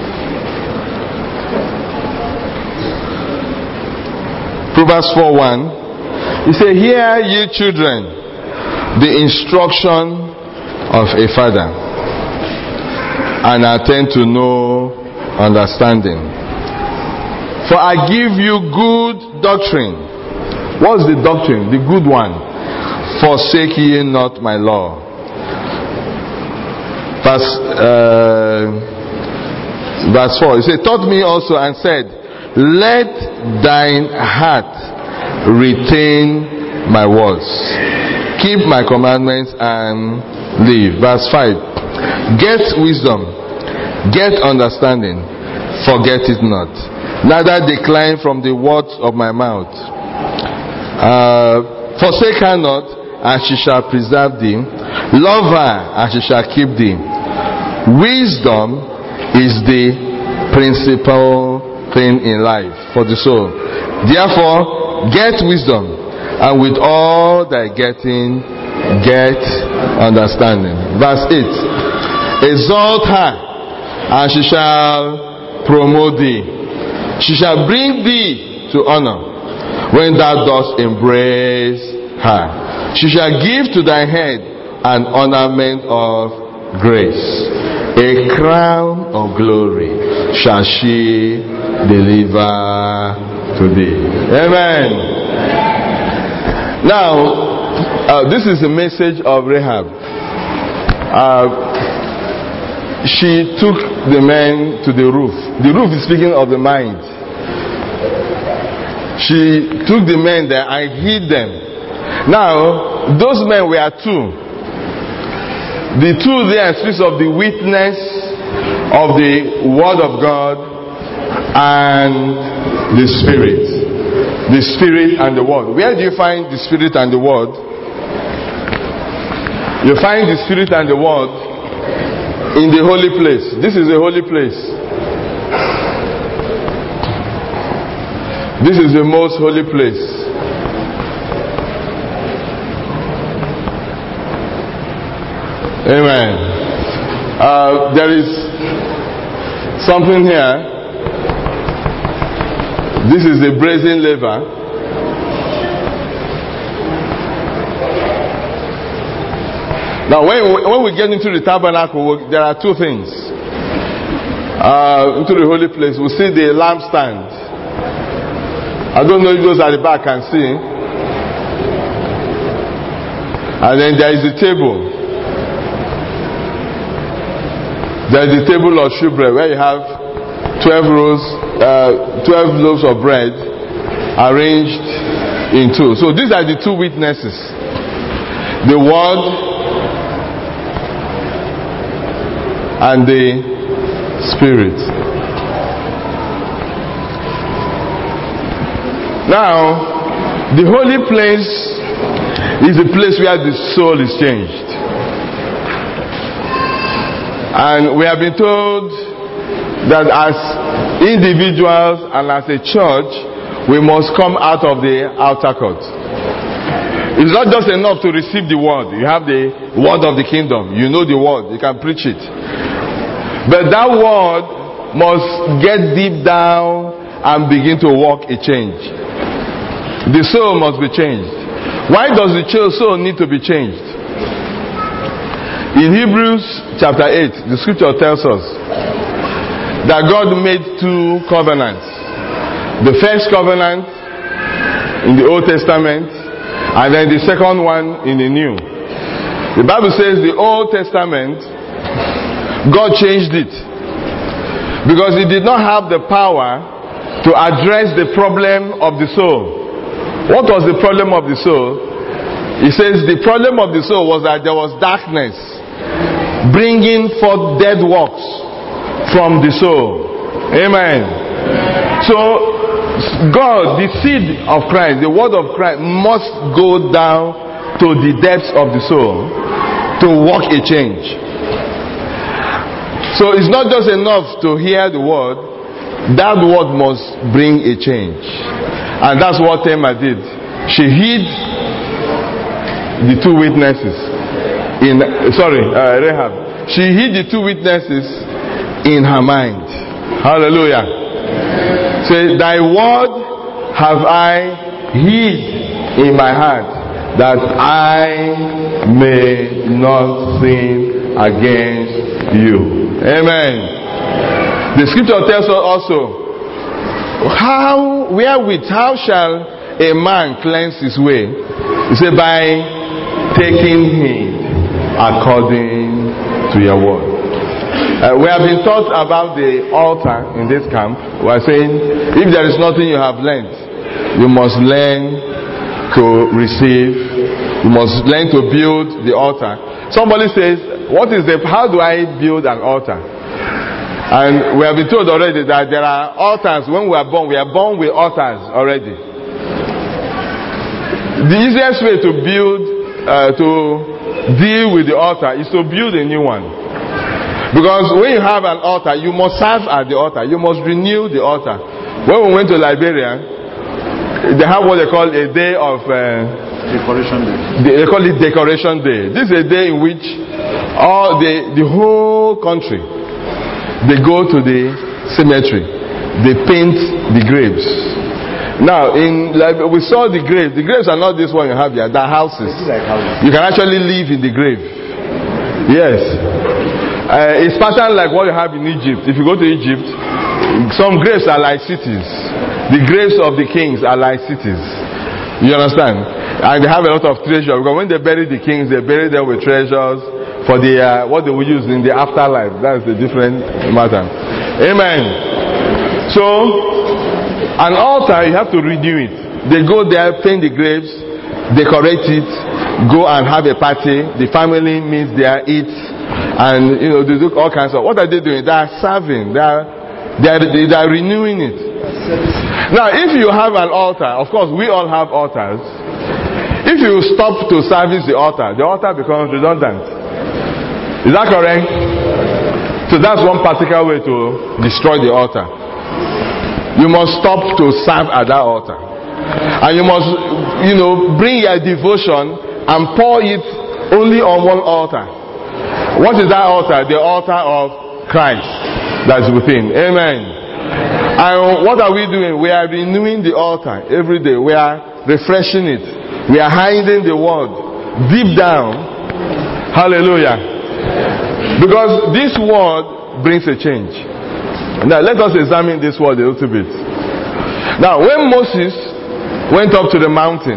Proverbs four one. He said, hear ye children the instruction of a father, and attend to know understanding. For I give you good doctrine. What's the doctrine? The good one. Forsake ye not my law. Verse, uh, verse four. He said, taught me also and said, let thine heart retain my words. Keep my commandments and live. Verse five. Get wisdom, get understanding, forget it not. Neither decline from the words of my mouth. Uh, forsake her not, and she shall preserve thee. Love her, and she shall keep thee. Wisdom is the principal thing in life for the soul. Therefore, get wisdom, and with all thy getting, get understanding. Verse eight. Exalt her, and she shall promote thee. She shall bring thee to honor when thou dost embrace her. She shall give to thy head an ornament of grace. A crown of glory shall she deliver to thee. Amen. Now, uh, this is the message of Rahab. Uh, she took the men to the roof. The roof is speaking of the mind. She took the men there and hid them. Now, those men were two. The two there speaks of the witness of the Word of God and the Spirit. The Spirit and the Word. Where do you find the Spirit and the Word? You find the Spirit and the Word in the holy place. This is a holy place. This is the most holy place. Amen. Uh, there is something here. This is the brazen laver. Now, when we, when we get into the tabernacle, there are two things. Uh, into the holy place, we see the lampstand. I don't know if those at the back can see. And then there is the table. There is the table of shewbread, where you have twelve rows, uh, twelve loaves of bread arranged in two. So these are the two witnesses: the Word and the Spirit. Now, the holy place is a place where the soul is changed. And we have been told that as individuals and as a church, we must come out of the outer court. It's not just enough to receive the word. You have the word of the kingdom. You know the word. You can preach it. But that word must get deep down and begin to work a change. The soul must be changed. Why does the soul need to be changed? In Hebrews chapter eight, the scripture tells us that God made two covenants. The first covenant in the Old Testament, and then the second one in the New. The Bible says the Old Testament, God changed it because He did not have the power to address the problem of the soul. What was the problem of the soul? He says the problem of the soul was that there was darkness bringing forth dead works from the soul. Amen. So God, the seed of Christ, the word of Christ must go down to the depths of the soul to work a change. So it's not just enough to hear the word. that word must bring a change. And that's what Tamar did. She hid the two witnesses in, sorry, uh, Rahab. She hid the two witnesses in her mind. Hallelujah. Say, thy word have I hid in my heart, that I may not sin against you. Amen. The scripture tells us also, how, wherewith, how shall a man cleanse his way? He said, by taking heed according to your word. Uh, we have been taught about the altar in this camp. We are saying, if there is nothing you have learned, you must learn to receive. You must learn to build the altar. Somebody says, what is the, how do I build an altar? And we have been told already that there are altars. When we are born, we are born with altars already. The easiest way to build, uh, to deal with the altar is to build a new one. Because when you have an altar, you must serve at the altar. You must renew the altar. When we went to Liberia, they have what they call a day of uh, decoration day. They call it decoration day. This is a day in which all the the whole country, they go to the cemetery. They paint the graves. Now, in like we saw the graves. The graves are not this one you have here. They're houses. Like houses. You can actually live in the grave. Yes. Uh, it's patterned like what you have in Egypt. If you go to Egypt, some graves are like cities. The graves of the kings are like cities. You understand? And they have a lot of treasure. Because when they bury the kings, they bury them with treasures for the uh, what they will use in the afterlife. That's the different matter. Amen. So, an altar, you have to renew it. They go there, paint the graves, decorate it, go and have a party. The family meets there, eats, and you know they do all kinds of. What are they doing? They are serving. They are they are, they are renewing it. Now, if you have an altar, of course, we all have altars. If you stop to service the altar, the altar becomes redundant. Is that correct? So that's one practical way to destroy the altar. You must stop to serve at that altar. And you must, you know, bring your devotion and pour it only on one altar. What is that altar? The altar of Christ that's within. Amen. And what are we doing? We are renewing the altar every day. We are refreshing it. We are hiding the word deep down. Hallelujah. Because this word brings a change. Now let us examine this word a little bit. Now when Moses went up to the mountain,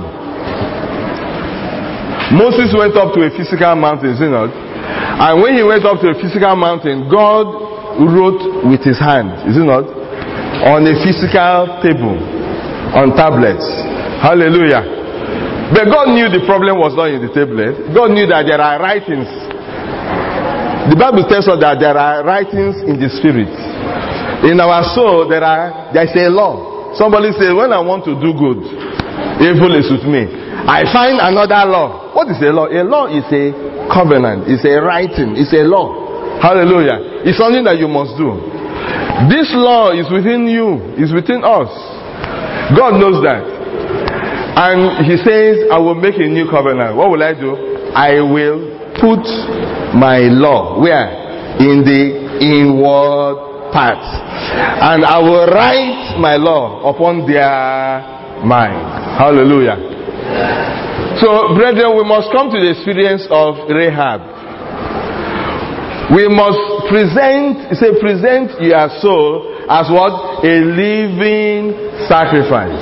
Moses went up to a physical mountain, is it not? And when he went up to a physical mountain, God wrote with his hand, is it not? On a physical table, on tablets. Hallelujah. But God knew the problem was not in the tablet. God knew that there are writings. The Bible tells us that there are writings in the spirit. In our soul, there are there is a law. Somebody says, when I want to do good, evil is with me. I find another law. What is a law? A law is a covenant. It's a writing. It's a law. Hallelujah. It's something that you must do. This law is within you. It's within us. God knows that. And he says, I will make a new covenant. What will I do? I will put my law. Where? In the inward parts. And I will write my law upon their mind. Hallelujah. So, brethren, we must come to the experience of Rahab. We must present, say, present your soul as what? A living sacrifice.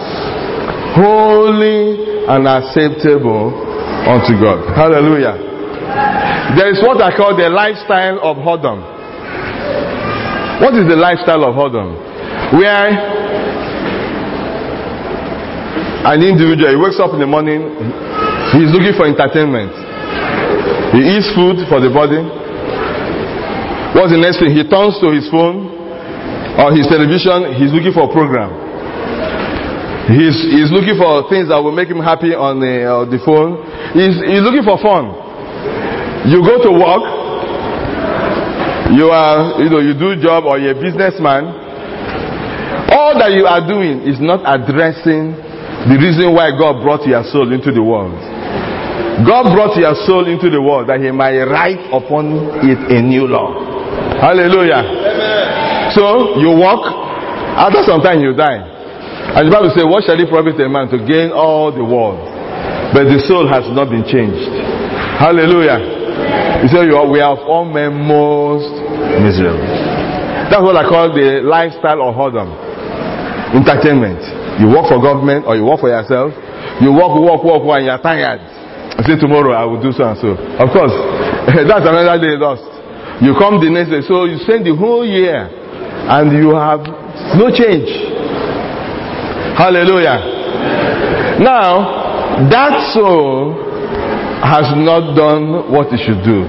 Holy and acceptable unto God. Hallelujah. There is what I call the lifestyle of whoredom. What is the lifestyle of whoredom? Where an individual, he wakes up in the morning, he is looking for entertainment. He eats food for the body. What's the next thing? He turns to his phone or his television. He's looking for a program. He's, he's looking for things that will make him happy on the, uh, the phone. He's, he's looking for fun. You go to work. You are, you know, you do a job or you're a businessman. All that you are doing is not addressing the reason why God brought your soul into the world. God brought your soul into the world that he might write upon it a new law. Hallelujah. Amen. So you walk, after some time you die. And the Bible says, what shall it profit a man to gain all the world, but the soul has not been changed? Hallelujah. You say, we are of all men most miserable. That's what I call the lifestyle of whoredom. Entertainment. You work for government or you work for yourself. You work, work, work, work, and you're tired. You say, tomorrow I will do so and so. Of course, that's another day lost. You come the next day. So you spend the whole year and you have no change. Hallelujah. Now, that soul has not done what it should do.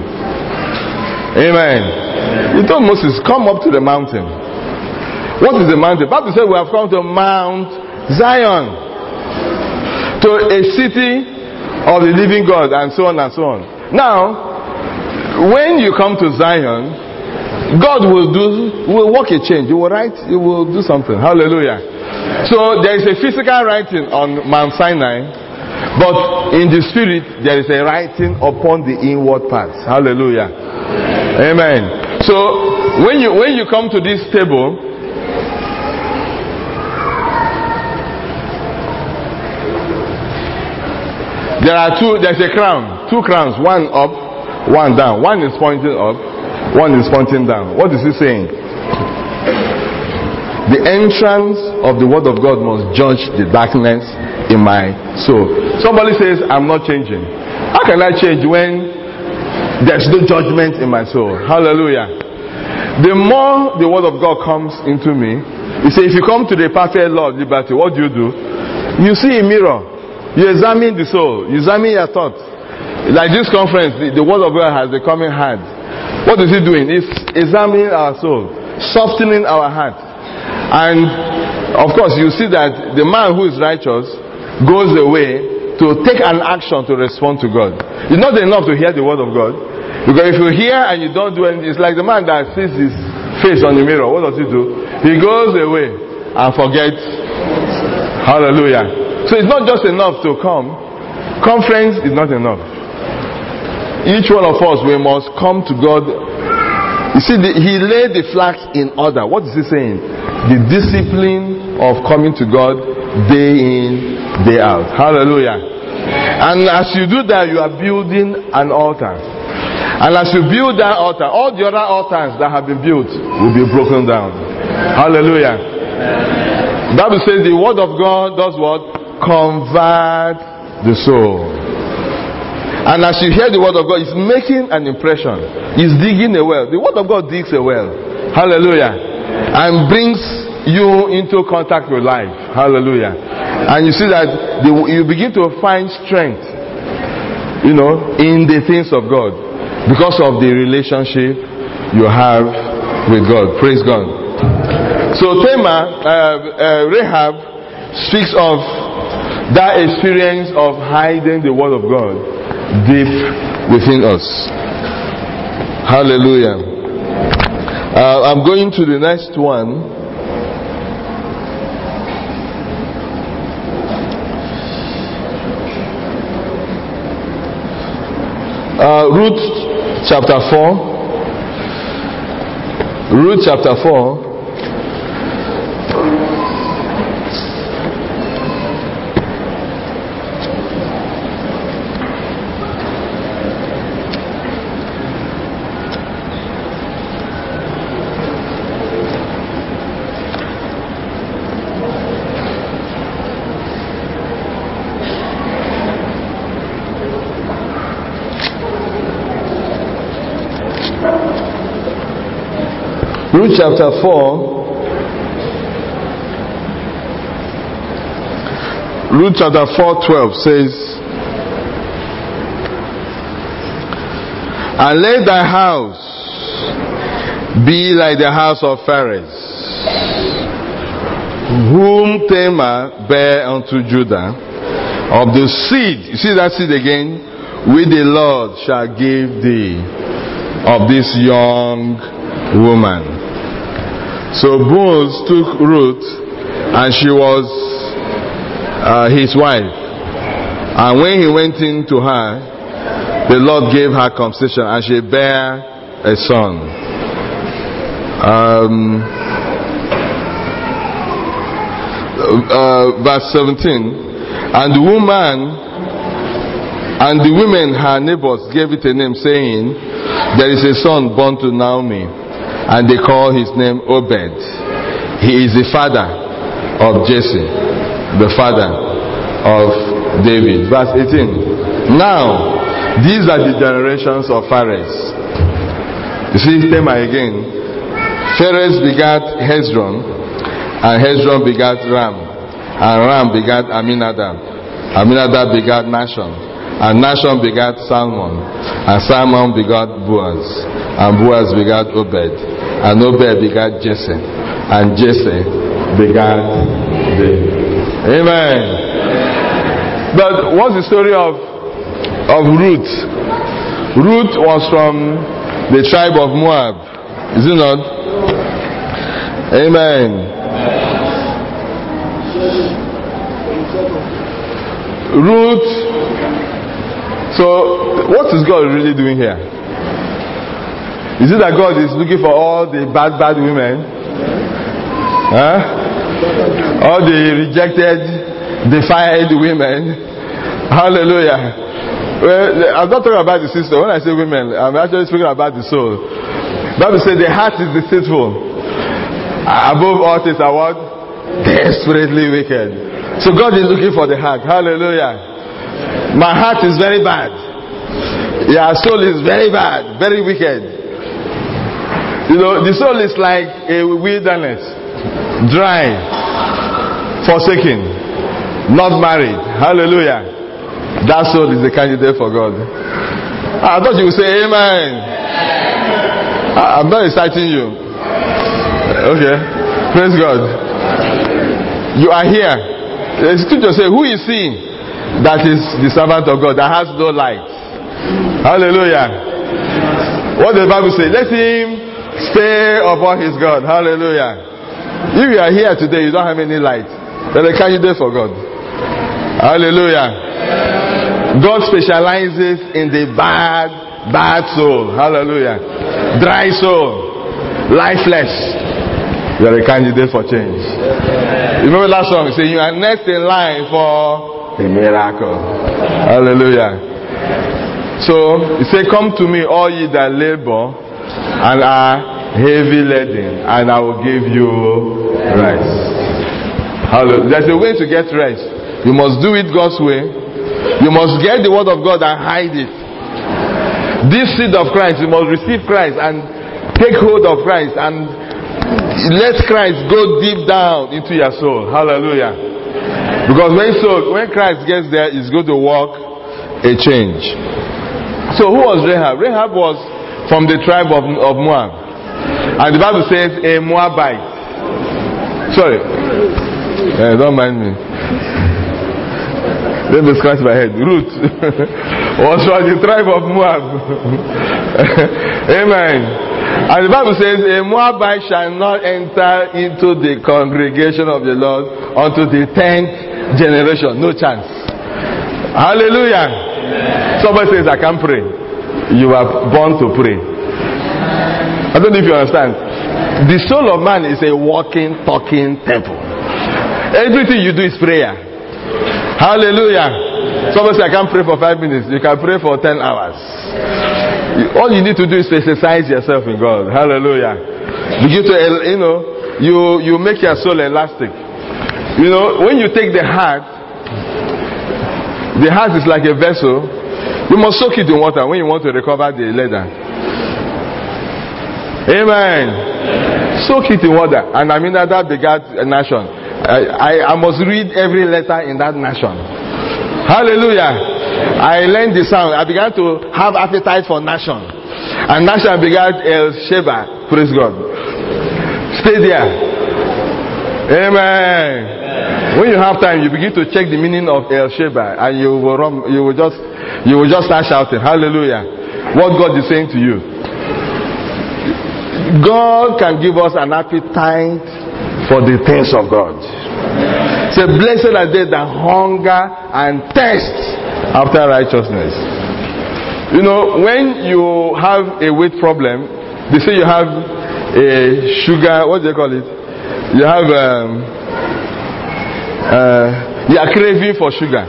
Amen. He told Moses, come up to the mountain. What is the mountain? The Bible says we have come to Mount Zion, to a city of the living God, and so on and so on. Now, when you come to Zion, God will do, will work a change. He will write, He will do something. Hallelujah. So there is a physical writing on Mount Sinai, but in the spirit there is a writing upon the inward parts. Hallelujah. Amen. So when you when you come to this table, there are two, there's a crown, two crowns, one up, one down. One is pointing up, one is pointing down. What is he saying? The entrance of the word of God must judge the darkness in my soul. Somebody says, I'm not changing. How can I change when there's no judgment in my soul? Hallelujah. The more the word of God comes into me, you say, if you come to the perfect law of liberty, what do you do? You see a mirror. You examine the soul. You examine your thoughts. Like this conference, the, the word of God has become hard. What is it doing? It's examining our soul, softening our heart. And of course, you see that the man who is righteous goes away to take an action to respond to God. It's not enough to hear the word of God. Because if you hear and you don't do anything, it's like the man that sees his face on the mirror. What does he do? He goes away and forgets. Hallelujah. So it's not just enough to come. Conference is not enough. Each one of us, we must come to God. You see, the, he laid the flags in order. What is he saying? The discipline of coming to God day in, day out. Hallelujah. And as you do that, you are building an altar. And as you build that altar, all the other altars that have been built will be broken down. Hallelujah. The Bible says the word of God does what? Convert the soul. And as you hear the word of God, it's making an impression. It's digging a well. The word of God digs a well. Hallelujah. And brings you into contact with life. Hallelujah. And you see that the, you begin to find strength, you know, in the things of God, because of the relationship you have with God. Praise God. So Tamar, uh, uh, Rahab speaks of that experience of hiding the word of God deep within us. Hallelujah. Uh, I'm going to the next one. Uh, Ruth chapter four. Ruth chapter four. Ruth chapter four. Ruth chapter four twelve says, and let thy house be like the house of Pharez, whom Tamar bare unto Judah, of the seed, you see that seed again, which the Lord shall give thee, of this young woman. So Boaz took Ruth and she was uh, his wife. And when he went in to her, the Lord gave her conception, and she bare a son. Um, uh, verse seventeen. And the woman and the women, her neighbors, gave it a name, saying, there is a son born to Naomi, and they call his name Obed. He is the father of Jesse, the father of David. Verse eighteen. Now, these are the generations of Phares. You see, Tema again. Phares begat Hezron, and Hezron begat Ram, and Ram begat Aminadab. Aminadab begat Nashon, and Nashon begat Salmon, and Salmon begat Boaz, and Boaz begat Obed, and Obed begat Jesse, and Jesse begat David. Amen. But what's the story of of Ruth? Ruth was from the tribe of Moab, is it not? Amen. Ruth. So, what is God really doing here? Is it that God is looking for all the bad, bad women? Huh? All the rejected, defiled women? Hallelujah. Well, I'm not talking about the sister. When I say women, I'm actually speaking about the soul. The Bible says the heart is deceitful. Above all things are what? Desperately wicked. So God is looking for the heart. Hallelujah. My heart is very bad. Your soul is very bad, very wicked. You know, the soul is like a wilderness, dry, forsaken, not married. Hallelujah. That soul is a candidate for God. I thought you would say amen. I'm not exciting you. Okay. Praise God. You are here. The scripture says, who is he that is the servant of God, that has no light? Hallelujah. What does the Bible say? Let him stay upon his God. Hallelujah. If you are here today, you don't have any light, then a candidate for God. Hallelujah. God specializes in the bad, bad soul. Hallelujah. Dry soul. Lifeless. You are a candidate for change. Remember that song? Say, you are next in line for a miracle. Hallelujah. So, he said, come to me, all ye that labor and are heavy laden, and I will give you rest. Hallelujah. There's a way to get rest. You must do it God's way. You must get the word of God and hide it. This seed of Christ, you must receive Christ and take hold of Christ and let Christ go deep down into your soul. Hallelujah. Because when so when Christ gets there, he's going to work a change. So who was Rahab? Rahab was from the tribe of, of Moab. And the Bible says a Moabite. Sorry. Yeah, don't mind me. Let me scratch my head. Ruth was from the tribe of Moab. Amen. And the Bible says, a Moabite shall not enter into the congregation of the Lord unto the tenth generation. No chance. Hallelujah. Amen. Somebody says, I can't pray. You are born to pray. I don't know if you understand. The soul of man is a walking, talking temple. Everything you do is prayer. Hallelujah. Somebody say, I can't pray for five minutes. You can pray for ten hours. All you need to do is to exercise yourself in God. Hallelujah. Begin to, you know, you, you make your soul elastic. You know, when you take the heart, the heart is like a vessel. You must soak it in water when you want to recover the leather. Amen. Soak it in water. And Aminadab begat a nation. I, I, I must read every letter in that nation. Hallelujah. I learned the sound. I began to have appetite for nation. And nation began El Sheba. Praise God. Stay there. Amen. Amen. When you have time, you begin to check the meaning of El Sheba, and you will run, you will just you will just start shouting, hallelujah. What God is saying to you. God can give us an appetite for the things of God. Say, blessed are they that hunger and thirst after righteousness. You know, when you have a weight problem, they say you have a sugar, what do they call it? You have, um, uh, you are craving for sugar.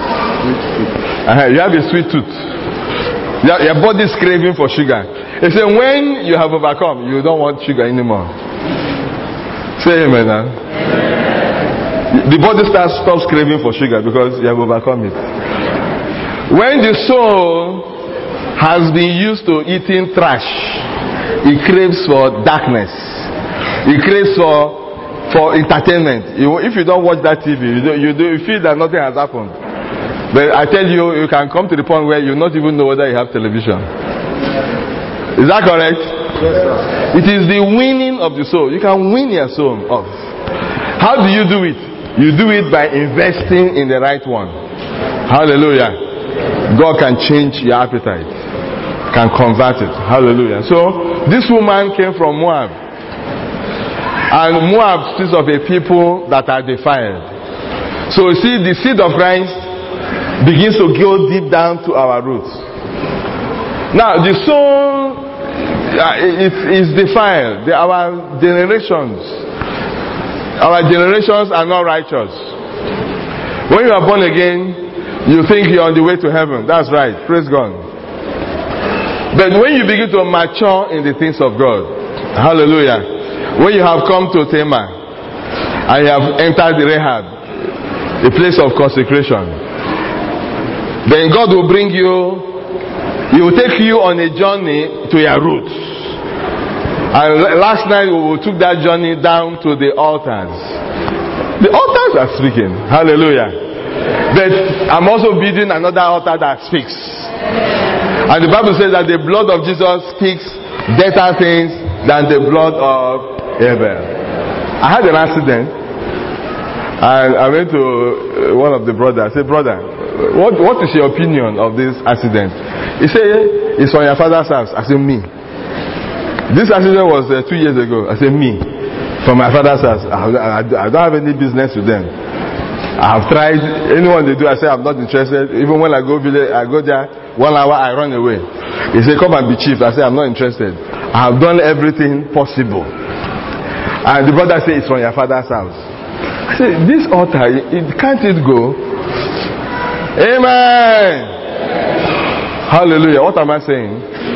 Uh-huh. You have a sweet tooth. Your, your body is craving for sugar. They say when you have overcome, you don't want sugar anymore. Say amen now. The body starts stops craving for sugar because you have overcome it. When the soul has been used to eating trash, it craves for darkness. It craves for for entertainment. You, if you don't watch that T V, you do, you do you feel that nothing has happened. But I tell you, you can come to the point where you not even know whether you have television. Is that correct? Yes, sir. It is the winning of the soul. You can win your soul off. How do you do it? You do it by investing in the right one. Hallelujah. God can change your appetite, can convert it. Hallelujah. So this woman came from Moab, and Moab speaks of a people that are defiled. So you see, the seed of Christ begins to go deep down to our roots. Now the soul uh, it is defiled. The, our generations, our generations are not righteous. When you are born again, you think you're on the way to heaven. That's right. Praise God. But when you begin to mature in the things of God, hallelujah, when you have come to Tema and you have entered Rahab, a place of consecration, then God will bring you, He will take you on a journey to your roots. And last night we took that journey down to the altars. The altars are speaking. Hallelujah. But I'm also building another altar that speaks. And the Bible says that the blood of Jesus speaks better things than the blood of Abel. I had an accident, and I went to one of the brothers. I said, brother, what, what is your opinion of this accident? He said, it's on your father's house. I said, me. This accident was uh, two years ago. I said, me. From my father's house. I, I, I don't have any business with them. I have tried, anyone they do, I say I'm not interested. Even when I go village, I go there, one hour I run away. He say, come and be chief. I say, I'm not interested. I have done everything possible. And the brother say, it's from your father's house. I say, this altar, it, can't it go? Amen. Hallelujah. What am I saying?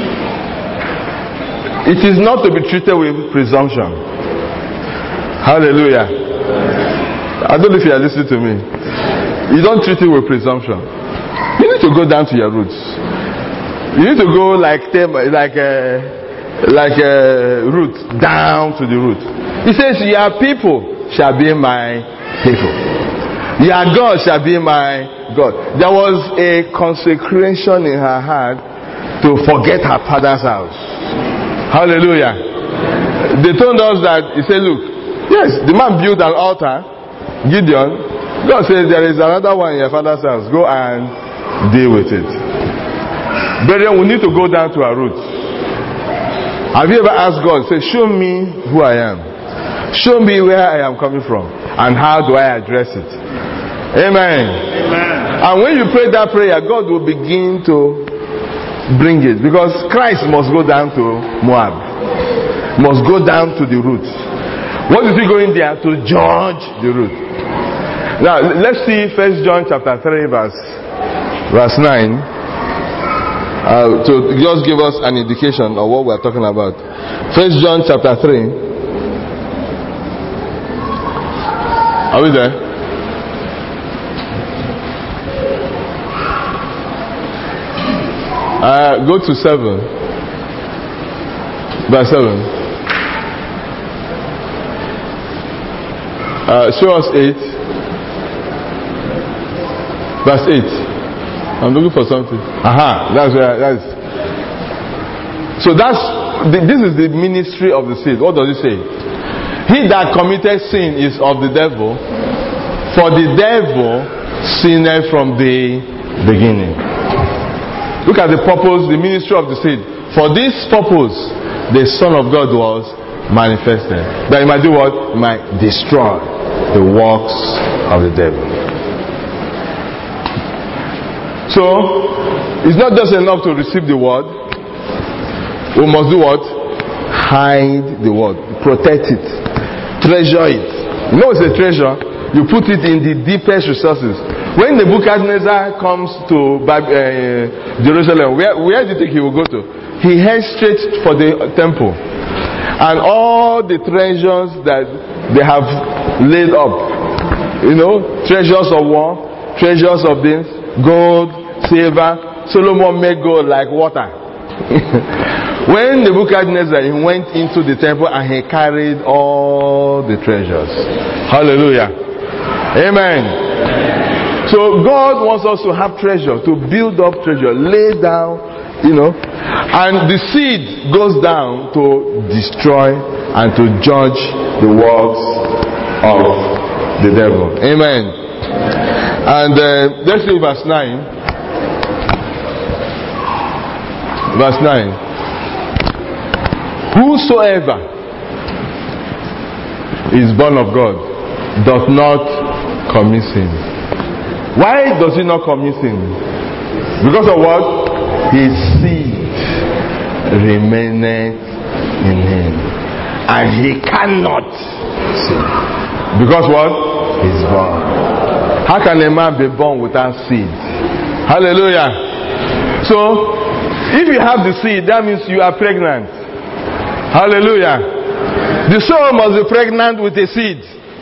It is not to be treated with presumption. Hallelujah. I don't know if you are listening to me. You don't treat it with presumption. You need to go down to your roots. You need to go like like a, like a root down to the root. He says, your people shall be my people. Your God shall be my God. There was a consecration in her heart to forget her father's house. Hallelujah. They told us that, he said, look, yes, the man built an altar. Gideon, God says there is another one in your father's house. Go and deal with it. Brethren, we need to go down to our roots. Have you ever asked God, say, show me who I am. Show me where I am coming from. And how do I address it? Amen. Amen. And when you pray that prayer, God will begin to bring it. Because Christ must go down to Moab. Must go down to the roots. What is he going there? To judge the root. Now, let's see First John chapter three, verse, verse nine. Uh, to just give us an indication of what we are talking about. First John chapter three. Are we there? Uh, go to seven. Verse seven. Uh, show us eight. Verse eight. I'm looking for something. Aha, that's where that's. So that's the, this is the ministry of the seed. What does it say? He that committed sin is of the devil, for the devil sinned from the beginning. Look at the purpose, the ministry of the seed. For this purpose, the Son of God was manifested. That he might do what? He might destroy the works of the devil. So, it's not just enough to receive the word. We must do what? Hide the word. Protect it. Treasure it. You know it's a treasure? You put it in the deepest resources. When Nebuchadnezzar comes to uh, Jerusalem, where, where do you think he will go to? He heads straight for the temple. And all the treasures that they have laid up, you know, treasures of war, treasures of this, gold, silver. Solomon made gold like water. When Nebuchadnezzar he went into the temple and he carried all the treasures. Hallelujah. Amen. So God wants us to have treasure, to build up treasure, lay down, you know, and the seed goes down to destroy and to judge the works of the devil. Amen. And uh, let's read verse nine. Verse nine. Whosoever is born of God doth not commit sin. Why does he not commit sin? Because of what? His seed remaineth in him, and he cannot sin. Because what? He's born. How can a man be born without seed? Hallelujah. So, if you have the seed, that means you are pregnant. Hallelujah. The soul must be pregnant with a seed.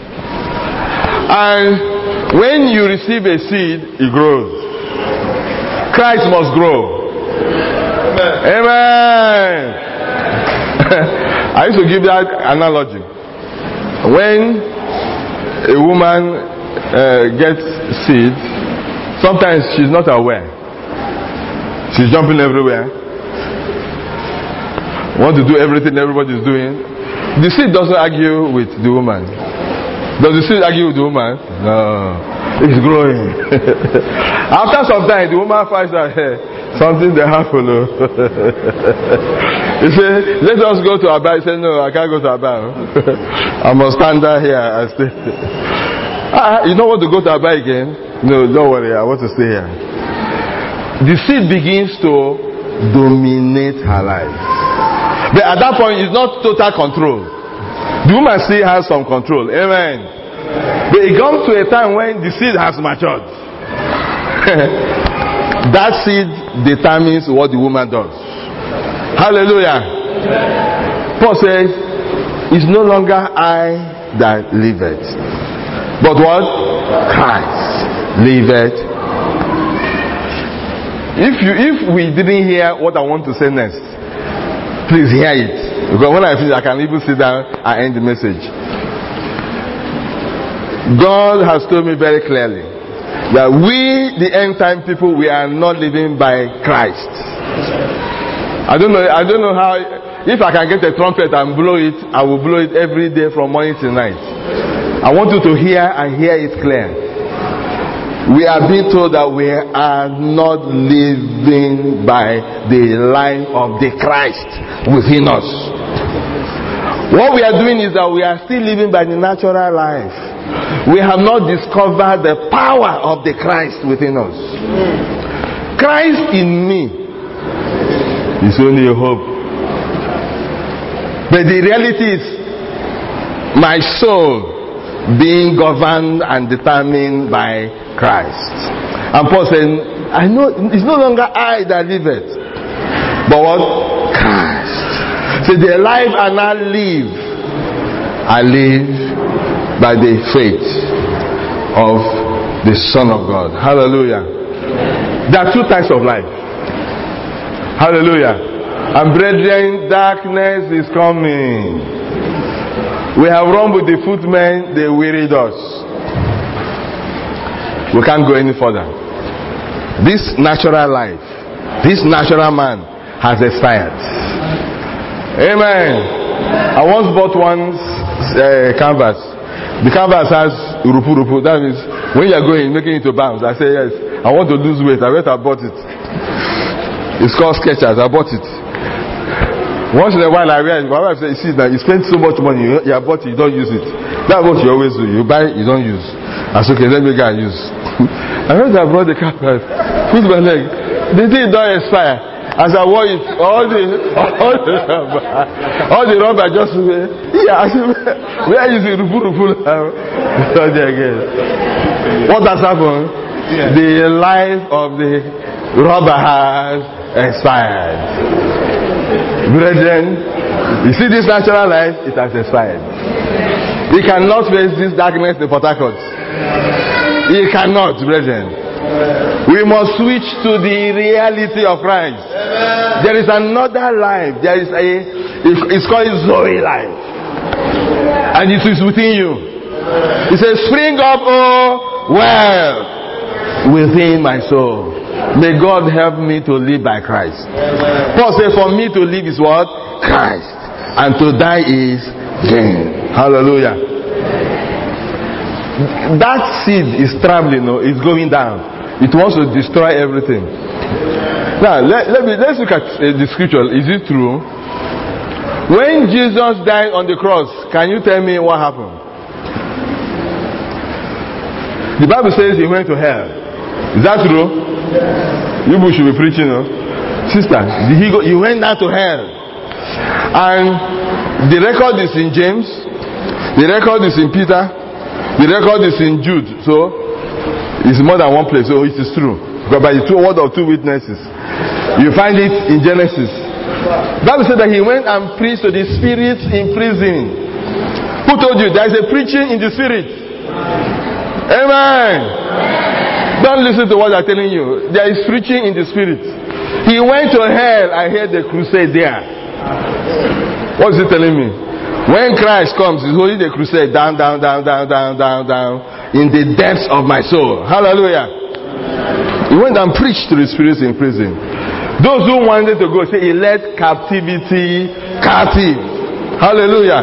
And when you receive a seed, it grows. Christ must grow. Amen. Amen. I used to give that analogy. When a woman uh, gets seed, sometimes she's not aware. She's jumping everywhere. Want to do everything everybody is doing. The seed doesn't argue with the woman. Does the seed argue with the woman? No. It's growing. After some time, the woman finds out, hey, something that happened. He said, let us go to Abba. He said, no, I can't go to Abba. I must stand down here and stay. Ah, you don't want to go to Abba again? No, don't worry. I want to stay here. The seed begins to dominate her life. But at that point, it's not total control. The woman still has some control. Amen. But it comes to a time when the seed has matured. That seed determines what the woman does. Hallelujah. Paul says, it's no longer I that liveth, but what? Christ liveth. If you, if we didn't hear what I want to say next, please hear it. Because when I finish, I can even sit down and end the message. God has told me very clearly that we, the end time people, we are not living by Christ. I don't know. I don't know how. If I can get a trumpet and blow it, I will blow it every day from morning till night. I want you to hear and hear it clear. We are being told that we are not living by the life of the Christ within us. What we are doing is that we are still living by the natural life. We have not discovered the power of the Christ within us. Christ in me is only a hope. But the reality is my soul being governed and determined by Christ. And Paul said, I know it's no longer I that liveth, but what? Christ. So the life I now live, I live by the faith of the Son of God. Hallelujah. There are two types of life. Hallelujah. And brethren, darkness is coming. We have run with the footmen, they wearied us. We can't go any further. This natural life, this natural man has expired. Amen. I once bought one uh, canvas. The canvas has rupu rupu. That means when you are going, making it to bounce. I say yes. I want to lose weight. I went and bought it. It's called Skechers. I bought it. Once in a while I realize, my wife says, see that you spend so much money, you, you bought it, you don't use it. That's what you always do. You buy, you don't use. I said, okay, let me go and use. I heard I brought the carpet, put my leg. The thing don't expire. As I wore it, all the all the rubber, all the rubber just yeah. I said, where is the rufu rufu now? Again. What has happened? Yeah. The life of the rubber has expired. Brethren, you see this natural life, it has expired. You cannot face this darkness in Port Harcourt. You cannot, brethren. We must switch to the reality of Christ. Amen. There is another life. There is a, it's called Zoe life. And it is within you. It says, spring up, oh, well, within my soul. May God help me to live by Christ. Amen. Paul said, for me to live is what? Christ. And to die is gain. Hallelujah. That seed is traveling, no, it's going down. It wants to destroy everything. Now, let, let me, let's look at uh, the scripture. Is it true? When Jesus died on the cross, can you tell me what happened? The Bible says he went to hell. Is that true? You should be preaching, no? Sister, did he, go, he went down to hell. And the record is in James. The record is in Peter. The record is in Jude. So, it's more than one place, so it is true. But by the two word of two witnesses, you find it in Genesis. The Bible said that he went and preached to the spirits in prison. Who told you? There is a preaching in the spirit. Amen. Don't listen to what they are telling you. There is preaching in the spirit. He went to hell. I heard the crusade there. What is he telling me? When Christ comes, he's holding the crusade down, down, down, down, down, down, down. In the depths of my soul. Hallelujah. He went and preached to the spirits in prison. Those who wanted to go, say, he led captivity captive. Hallelujah.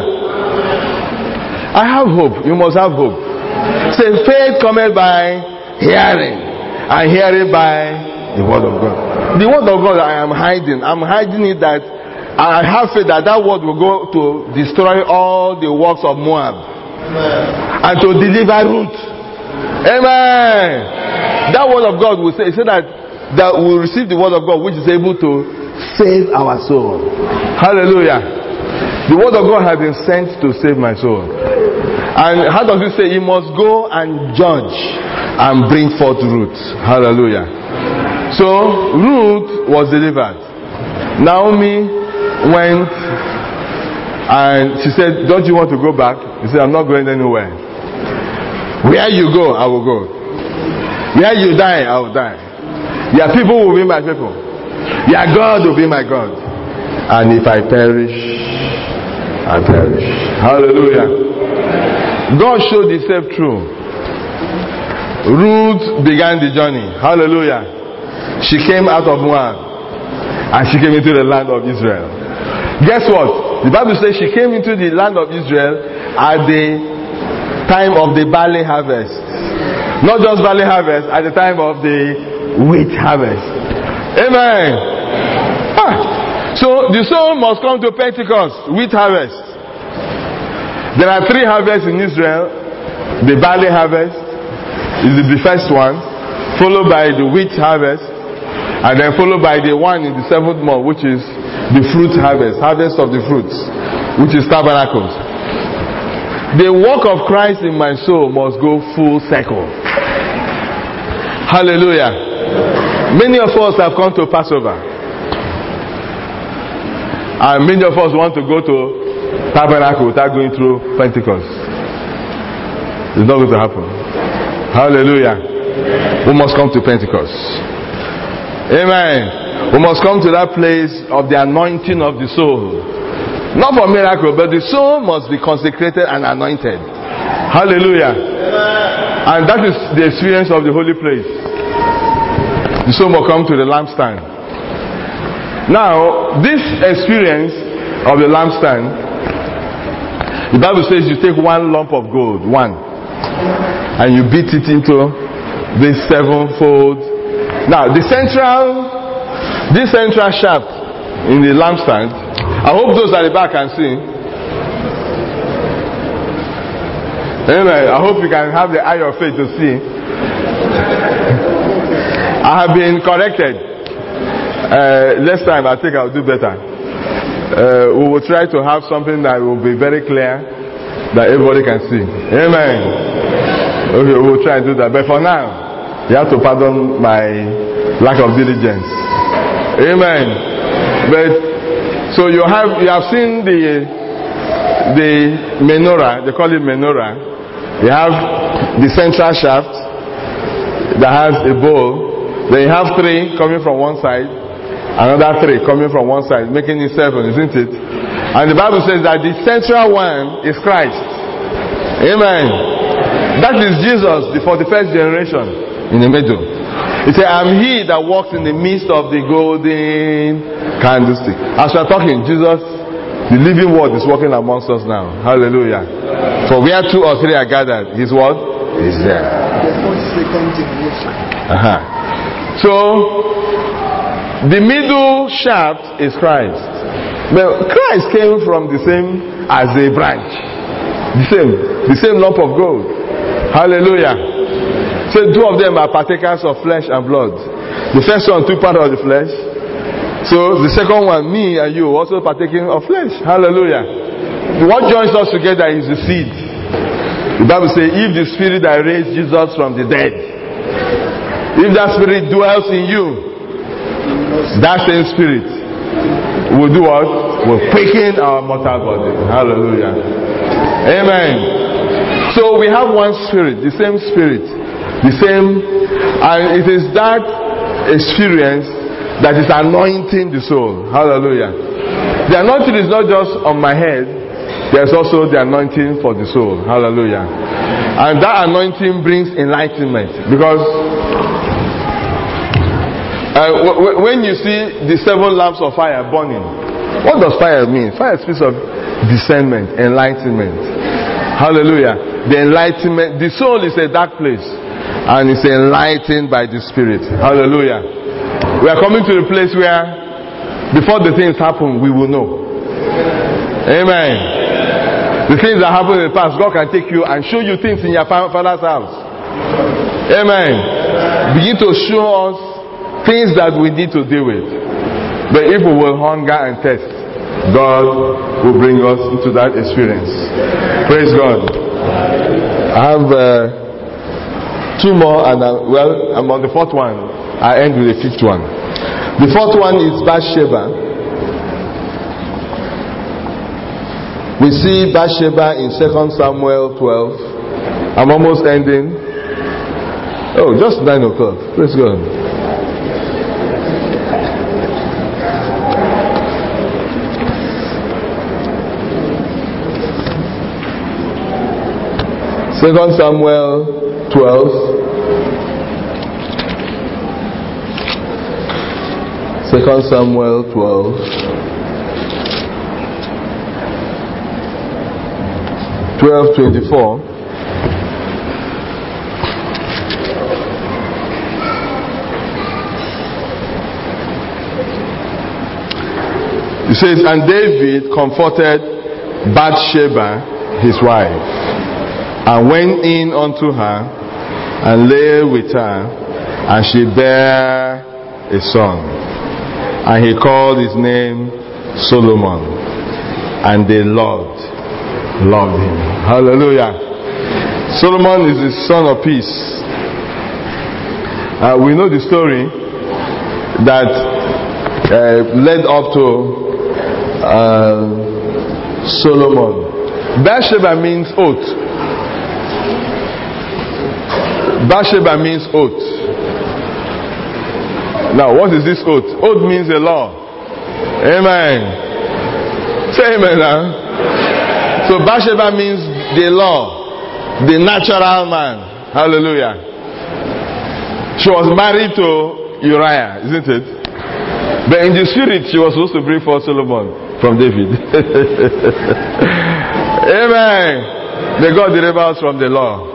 I have hope. You must have hope. Say, faith cometh by hearing, and hearing by the word of God. The word of God I am hiding. I'm hiding it that I have faith that that word will go to destroy all the works of Moab. Amen. And to deliver Ruth. Amen. That word of God will say, say that, that we will receive the word of God which is able to save our soul. Hallelujah. The word of God has been sent to save my soul. And how does it say? He must go and judge and bring forth Ruth. Hallelujah. So Ruth was delivered. Naomi went and she said, don't you want to go back? He said, I'm not going anywhere. Where you go, I will go. Where you die, I will die. Your people will be my people. Your God will be my God. And if I perish, I perish. Hallelujah. God showed himself true. Ruth began the journey. Hallelujah. She came out of Moab and she came into the land of Israel. Guess what? The Bible says she came into the land of Israel at the time of the barley harvest. Not just barley harvest, at the time of the wheat harvest. Amen. Ah. So the soul must come to Pentecost, wheat harvest. There are three harvests in Israel. The barley harvest is the first one, followed by the wheat harvest, and then followed by the one in the seventh month, which is the fruit harvest, harvest of the fruits, which is tabernacles. The work of Christ in my soul must go full circle. Hallelujah. Many of us have come to Passover, and many of us want to go to tabernacle without going through Pentecost. It's not going to happen. Hallelujah. We must come to Pentecost. Amen. We must come to that place of the anointing of the soul. Not for miracle, but the soul must be consecrated and anointed. Hallelujah. And that is the experience of the holy place. The soul will come to the lampstand. Now, this experience of the lampstand, the Bible says you take one lump of gold, one, and you beat it into this sevenfold. Now, the central, this central shaft in the lampstand I hope those at the back can see. Amen. I hope you can have the eye of faith to see. I have been corrected. Uh, next time I think I'll do better. Uh, we will try to have something that will be very clear that everybody can see. Amen. Okay, we will try and do that. But for now, you have to pardon my lack of diligence. Amen. But so you have you have seen the the menorah. They call it menorah. You have the central shaft that has a bowl. Then you have three coming from one side, another three coming from one side, making it seven, isn't it? And the Bible says that the central one is Christ. Amen. That is Jesus, the forty-first generation in the middle. He said, I'm he that walks in the midst of the golden candlestick. As we are talking, Jesus, the living word, is walking amongst us now. Hallelujah. For where two or three are gathered, his word is there. The forty-second generation. Uh-huh. So, the middle shaft is Christ. But Christ came from the same as a branch. The same. The same lump of gold. Hallelujah. So two of them are partakers of flesh and blood. The first one took part of the flesh. So the second one, me and you, also partaking of flesh. Hallelujah. What joins us together is the seed. The Bible says, if the spirit that raised Jesus from the dead, if that spirit dwells in you, that same spirit will do what? Will quicken our mortal body. Hallelujah. Amen. So we have one spirit, the same spirit, the same, and it is that experience that is anointing the soul. Hallelujah. The anointing is not just on my head, there's also the anointing for the soul. Hallelujah. And that anointing brings enlightenment, because Uh, w- w- when you see the seven lamps of fire burning, what does fire mean? Fire speaks of discernment, enlightenment. Hallelujah. The enlightenment, the soul is a dark place, and it's enlightened by the Spirit. Hallelujah. We are coming to the place where before the things happen, we will know. Amen. The things that happen in the past, God can take you and show you things in your father's house. Amen. Begin to show us things that we need to deal with. But if we will hunger and thirst, God will bring us into that experience. Praise God. I have uh, two more, and I, well, I'm on the fourth one. I end with the fifth one. The fourth one is Bathsheba. We see Bathsheba in Second Samuel twelve. I'm almost ending. Oh, just nine o'clock. Praise God. Second Samuel twelve. Second Samuel twelve. Twelve twenty-four. It says, and David comforted Bathsheba, his wife, and went in unto her, and lay with her, and she bare a son. And he called his name Solomon. And they loved, loved him. Hallelujah. Solomon is the son of peace. Uh, we know the story that uh, led up to uh, Solomon. Bathsheba means oath. Bathsheba means oath. Now, what is this oath? Oath means a law. Amen. Say amen now. So Bathsheba means the law, the natural man. Hallelujah. She was married to Uriah, isn't it? But in the spirit, she was supposed to bring forth Solomon from David. Amen. May God deliver us from the law.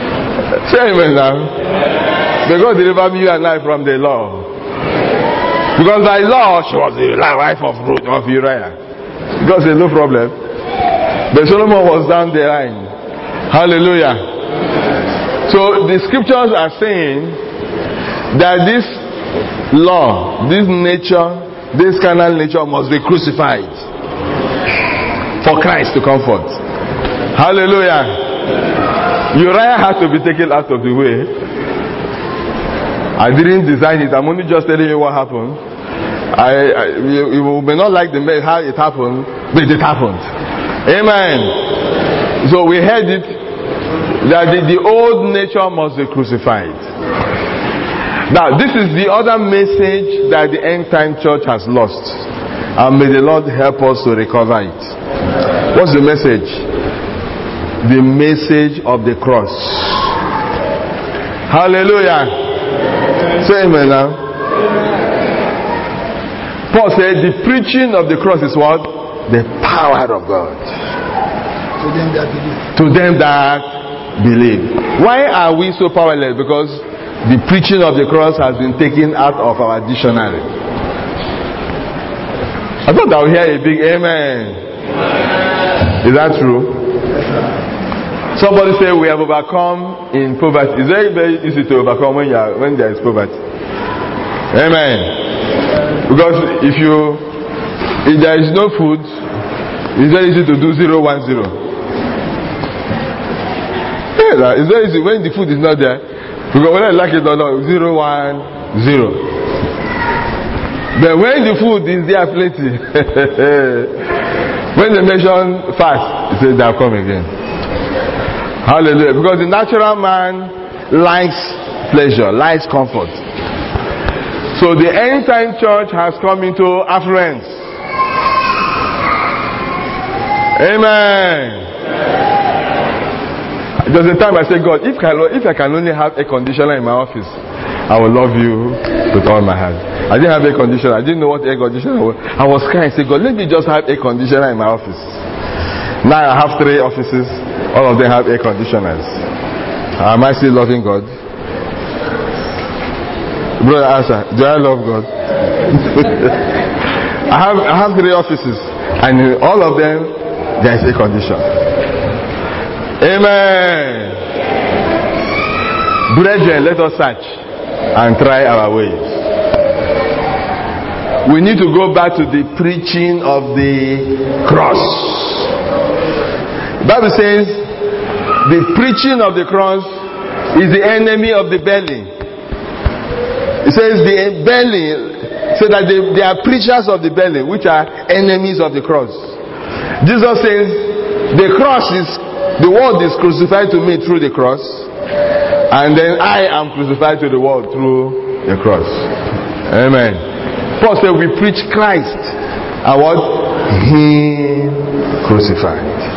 Hallelujah. Say amen now. May God deliver you and I from the law. Because by law, she was the wife of Ruth, of Uriah. God said, no problem. But Solomon was down the line. Hallelujah. So the scriptures are saying that this law, this nature, this carnal nature must be crucified for Christ to comfort. Hallelujah. Uriah had to be taken out of the way. I didn't design it. I'm only just telling you what happened. I, I you, you may not like the how it happened, but it happened. Amen. So we heard it that the, the old nature must be crucified. Now this is the other message that the end time church has lost, and may the Lord help us to recover it. What's the message? The message of the cross. Hallelujah. Say amen now. Paul said the preaching of the cross is what? The power of God. To them that believe. To them that believe. Why are we so powerless? Because the preaching of the cross has been taken out of our dictionary. I thought I would hear a big amen. Is that true? Somebody say we have overcome in poverty. It's very, very easy to overcome when you are, when there is poverty. Amen. Because if you if there is no food, it's very easy to do zero one zero. Yeah, it's very easy when the food is not there. Because whether I like it or not, zero one zero. But when the food is there plenty, when they mention fast, they say they'll come again. Hallelujah. Because the natural man likes pleasure, likes comfort. So the end time church has come into affluence. Amen. There's a time I said, God, if I, if I can only have a conditioner in my office, I will love you with all my heart. I didn't have a conditioner. I didn't know what air conditioner was. I was crying. I said, God, let me just have a conditioner in my office. Now I have three offices. All of them have air conditioners. Am I still loving God? Brother, answer. Do I love God? I have I have three offices, and in all of them there is air condition. Amen. Brethren, let us search and try our ways. We need to go back to the preaching of the cross. The Bible says the preaching of the cross is the enemy of the belly. It says the belly, so that they, they are preachers of the belly, which are enemies of the cross. Jesus says the cross is, the world is crucified to me through the cross, and then I am crucified to the world through the cross. Amen. Paul said we preach Christ and what? He crucified.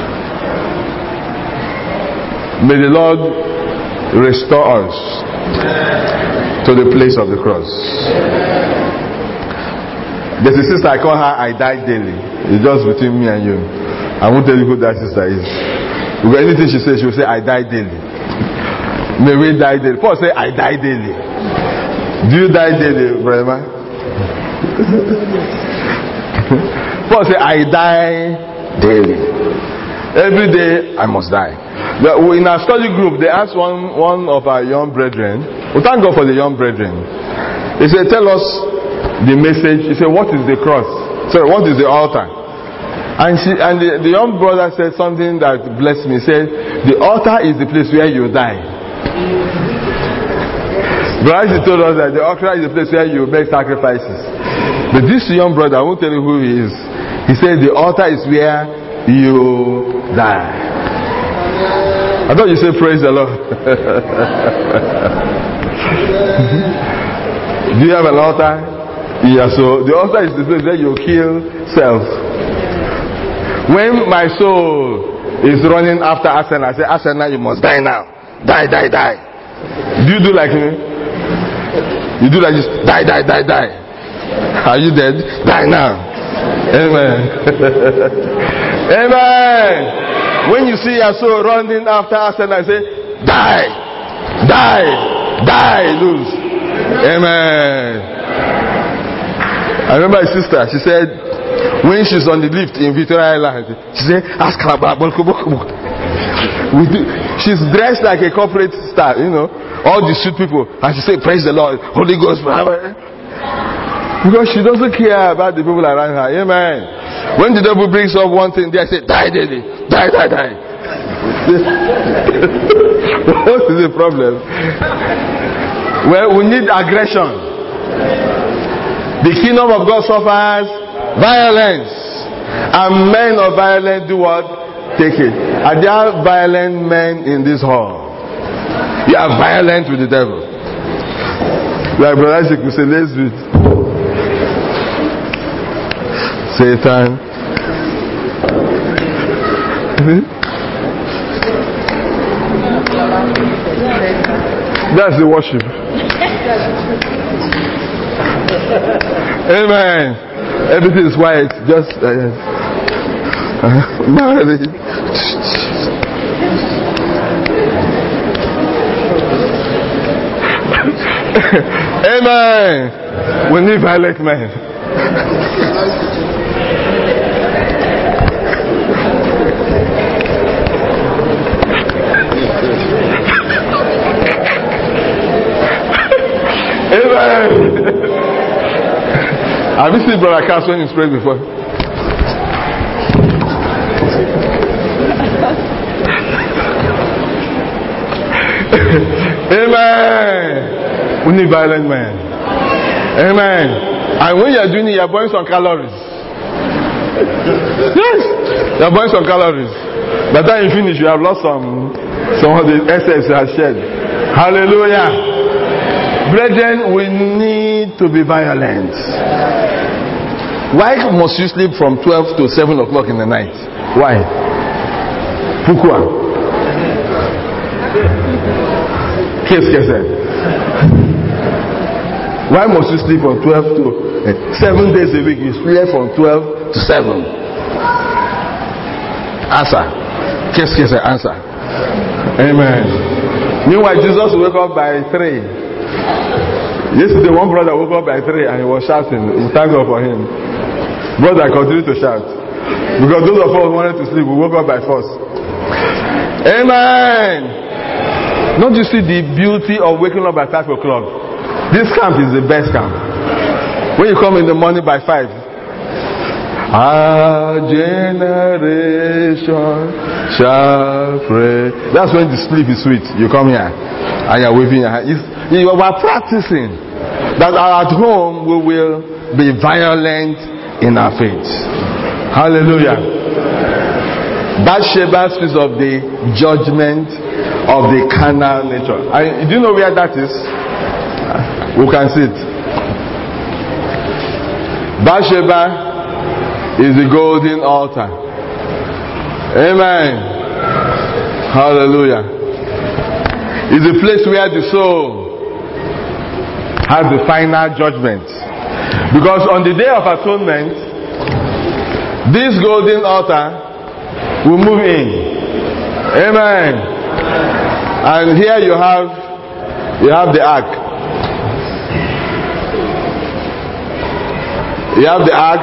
May the Lord restore us to the place of the cross. There's a sister, I call her I Die Daily. It's just between me and you. I won't tell you who that sister is. Because anything she says, she will say I die daily. May we die daily. Paul say I die daily. Do you die daily, brother? Paul say I die daily. Every day I must die. In our study group, they asked one, one of our young brethren, we thank God for the young brethren. He said, tell us the message. He said, what is the cross? Sorry, what is the altar? And, she, and the, the young brother said something that blessed me. He said, the altar is the place where you die. But he told us that the altar is the place where you make sacrifices. But this young brother, I won't tell you who he is. He said, the altar is where you die. I thought you said praise the Lord. Do you have an altar? Yeah, so the altar is the place where you kill self. When my soul is running after Arsenal, I say, Arsenal, you must die now. Die, die, die. Do you do like me? You do like this, die, die, die, die. Are you dead? Die now. Amen. Amen. When you see your soul running after Arsenal, I say, die, die, die, lose. Amen. I remember my sister, she said, when she's on the lift in Victoria Island, she said, ask her about Boko Boko. She's dressed like a corporate star, you know, all the suit people, and she said, praise the Lord, Holy Ghost, because she doesn't care about the people around her. Amen. When the devil brings up one thing, they say, die, die, die, die, die. What is the problem? Well, we need aggression. The kingdom of God suffers violence, and men of violence do what? Take it. Are there violent men in this hall? You are violent with the devil. Like Brother Isaac will say, let's do it. Satan. That's the worship. Amen. Everything is quiet. Just uh, uh, marriage. Amen. We need violent men. Amen. Have you seen Brother Cass when he's prayed before? Amen. We need violent men. Amen. And when you are doing it, you are burning some calories. Yes, you are burning some calories. By the time you finish, you have lost some some of the excess you have shed. Hallelujah. Brethren, we need to be violent. Why must you sleep from twelve to seven o'clock in the night? Why? Pourquoi? Qu'est-ce que c'est? Why must you sleep from twelve to uh, seven days a week? You sleep from twelve to seven. Answer. Qu'est-ce que c'est? Answer. Amen. Meanwhile, Jesus woke up by three. Yesterday, one brother woke up by three and he was shouting. We thank God for him. Brother, continue to shout. Because those of us who wanted to sleep, we woke up by force. Amen. Don't you see the beauty of waking up by five o'clock? This camp is the best camp. When you come in the morning by five, our generation shall pray. That's when the sleep is sweet. You come here and you're waving your hands. You are practicing that at home we will be violent in our faith. Hallelujah. Bathsheba speaks of the judgment of the carnal nature. I, do you know where that is? Who can see it? Bathsheba is the golden altar. Amen. Hallelujah. It's a place where the soul has the final judgment. Because on the day of atonement, this golden altar will move in. Amen. And here you have you have the ark. You have the ark.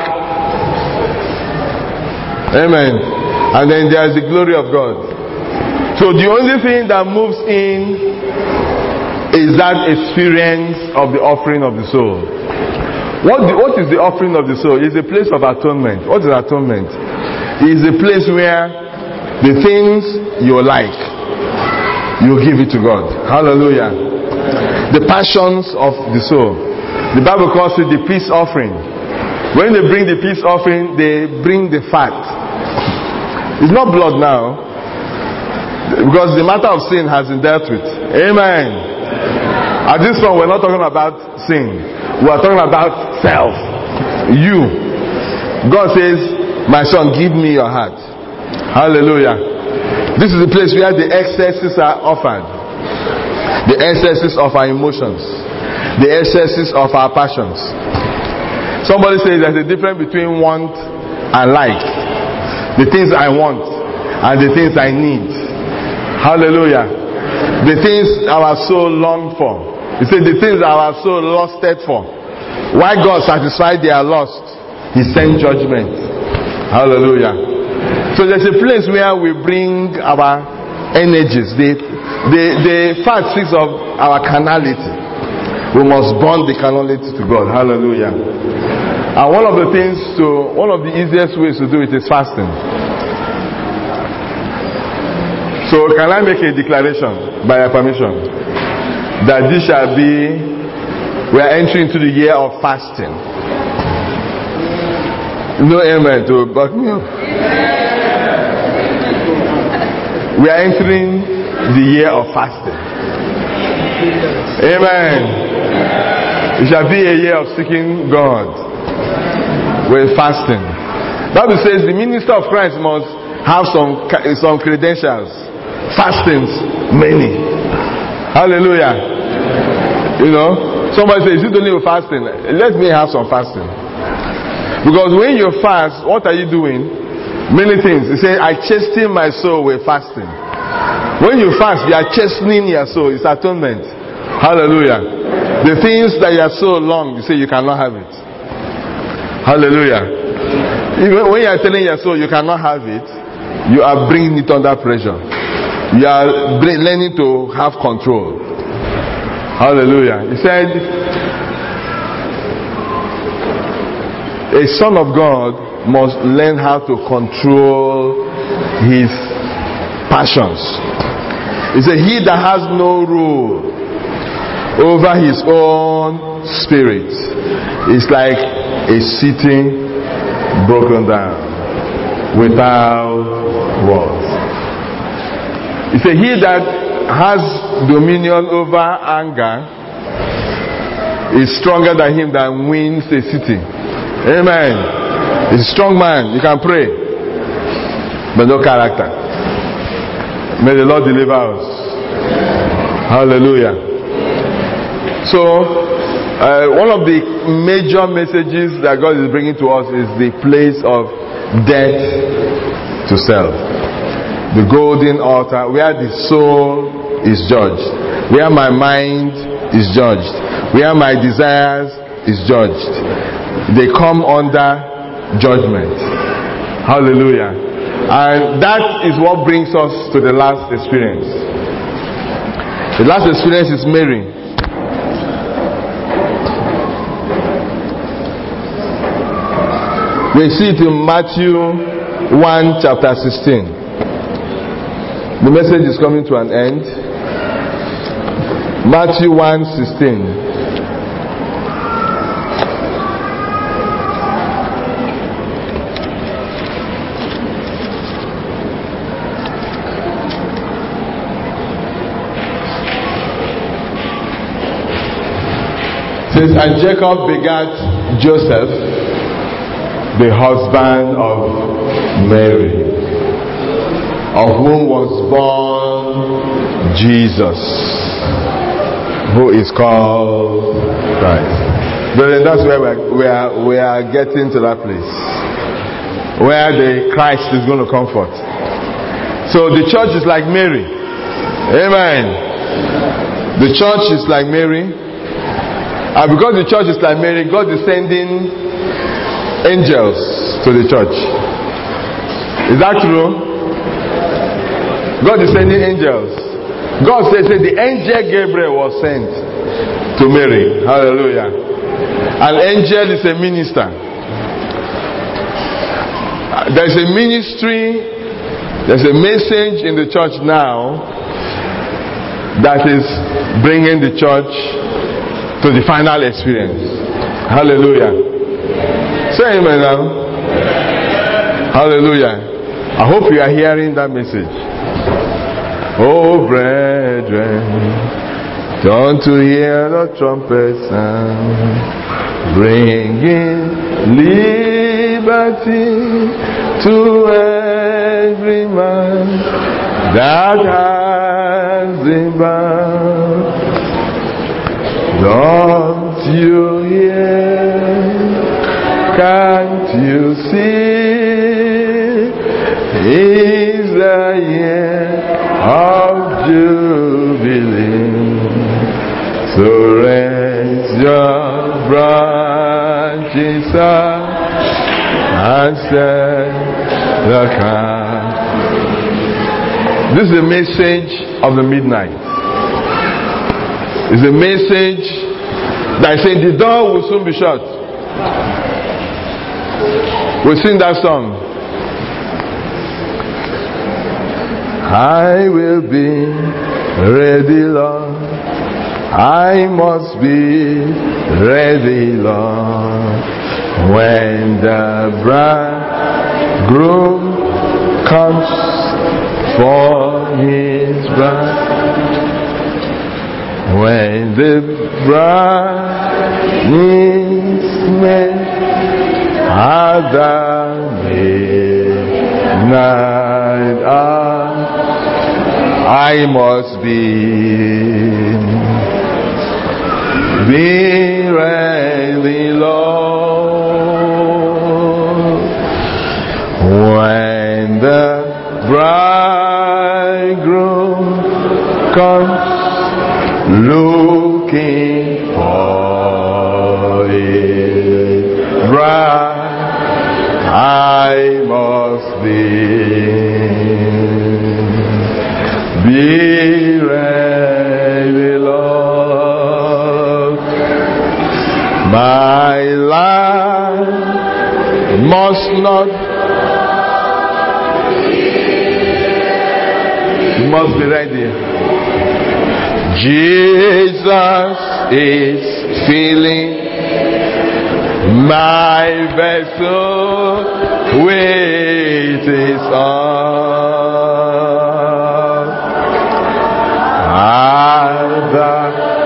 Amen. And then there is the glory of God. So the only thing that moves in is that experience of the offering of the soul. What, the, what is the offering of the soul? It's a place of atonement. What is atonement? It's a place where the things you like, you give it to God. Hallelujah. The passions of the soul. The Bible calls it the peace offering. When they bring the peace offering, they bring the fat. It's not blood now, because the matter of sin has been dealt with. Amen. At this one, we're not talking about sin. We are talking about self. You. God says, my son, give me your heart. Hallelujah. This is the place where the excesses are offered. The excesses of our emotions. The excesses of our passions. Somebody says there's a difference between want and like. The things I want and the things I need. Hallelujah. The things our soul longed for. He said the things our soul lusted for. Why God satisfied their lust, He sent judgment. Hallelujah. So there's a place where we bring our energies. The, the, the fact speaks of our carnality. We must burn the carnality to God. Hallelujah. And one of the things to, one of the easiest ways to do it is fasting. So can I make a declaration by your permission that this shall be, we are entering into the year of fasting. No amen to back me up. We are entering the year of fasting. Amen. It shall be a year of seeking God with fasting. Bible says the minister of Christ must have some some credentials. Fastings, many. Hallelujah. You know, somebody says, "You don't need fasting. Let me have some fasting." Because when you fast, what are you doing? Many things. He said, "I chasten my soul with fasting." When you fast, you are chastening your soul. It's atonement. Hallelujah. The things that you are so long, you say you cannot have it. Hallelujah. Even when you are telling your soul you cannot have it, you are bringing it under pressure. You are learning to have control. Hallelujah. He said, a son of God must learn how to control his passions. He said, he that has no rule over his own spirit is like a city broken down without walls. He said, he that has dominion over anger is stronger than him that wins a city. Amen. He's a strong man. You can pray, but no character. May the Lord deliver us. Hallelujah. So, uh, one of the major messages that God is bringing to us is the place of death to self. The golden altar, where the soul is judged, where my mind is judged, where my desires is judged. They come under judgment. Hallelujah. And that is what brings us to the last experience. The last experience is Mary. We see it in Matthew one chapter sixteen. The message is coming to an end. Matthew one sixteen. Says, and Jacob begat Joseph, the husband of Mary, of whom was born Jesus, who is called Christ. But that's where we are, we are, we are getting to that place where the Christ is going to comfort. So the church is like Mary. Amen. The church is like Mary. And because the church is like Mary, God is sending angels to the church. Is that true? God is sending angels. God says that the angel Gabriel was sent to Mary. Hallelujah. An angel is a minister. There's a ministry, there's a message in the church now that is bringing the church to the final experience. Hallelujah. Say amen now. Hallelujah. I hope you are hearing that message. Oh, brethren, turn to hear the trumpet sound, bringing liberty to every man that has been bound. Don't you hear? Can't you see? It's the year of Jubilee. So raise your bride. set the crown. This is the message of the midnight. It's a message that is saying the door will soon be shut. We sing that song. I will be ready, Lord. I must be ready, Lord, when the bridegroom comes for his bride. When the bride is met at the midnight hour, I must be be ready, Lord, when the bridegroom comes looking for his bride. I must be be ready, Lord. My life must not. You must be ready. Jesus is filling my vessel with his oil. At the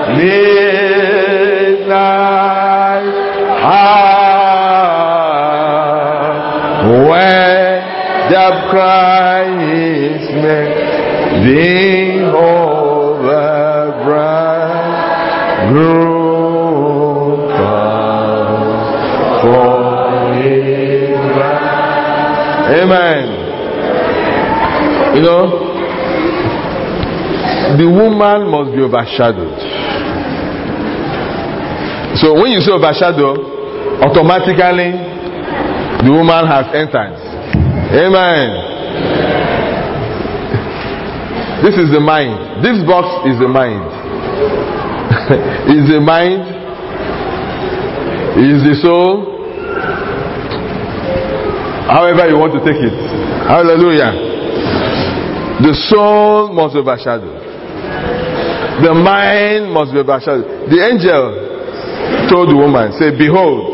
midnight hour, when the cry is made, behold the bridegroom comes for his bride. Amen. You know, the woman must be overshadowed. So when you say overshadow, automatically the woman has entered. Amen. This is the mind. This box is the mind. Is the mind, is the soul, however you want to take it. Hallelujah. The soul must be overshadowed. The mind must be overshadowed. The angel told the woman, say, behold,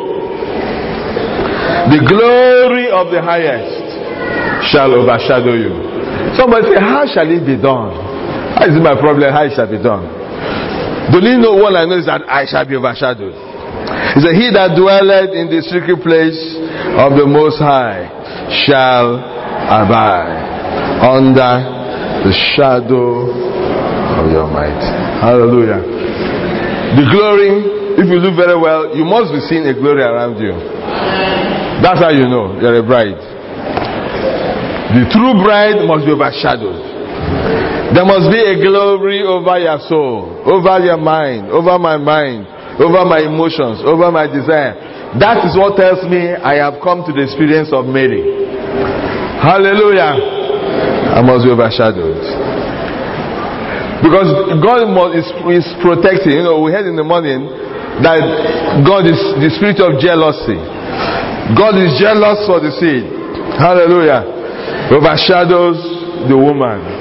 the glory of the highest shall overshadow you. Somebody say, how shall it be done? How is it my problem? How it shall be done? Do you know what I know is that I shall be overshadowed? He said, he that dwelleth in the secret place of the Most High shall abide under the shadow of your might. Hallelujah. The glory, if you look very well, you must be seeing a glory around you. That's how you know you're a bride. The true bride must be overshadowed. There must be a glory over your soul, over your mind, over my mind, over my emotions, over my desire. That is what tells me I have come to the experience of Mary. Hallelujah. I must be overshadowed. Because God is, is protecting. You know, we heard in the morning that God is the spirit of jealousy. God is jealous for the seed. Hallelujah. Overshadows the woman.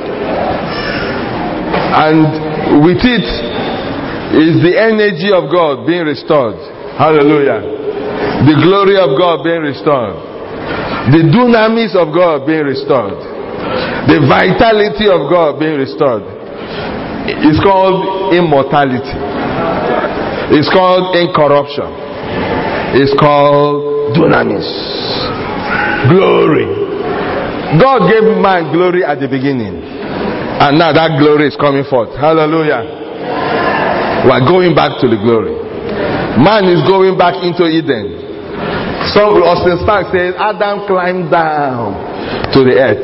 And with it is the energy of God being restored. Hallelujah. The glory of God being restored. The dunamis of God being restored. The vitality of God being restored. It's called immortality. It's called incorruption. It's called dunamis. Glory. God gave man glory at the beginning. And now that glory is coming forth. Hallelujah. We are going back to the glory. Man is going back into Eden. So Austin Stark says Adam climbed down to the earth.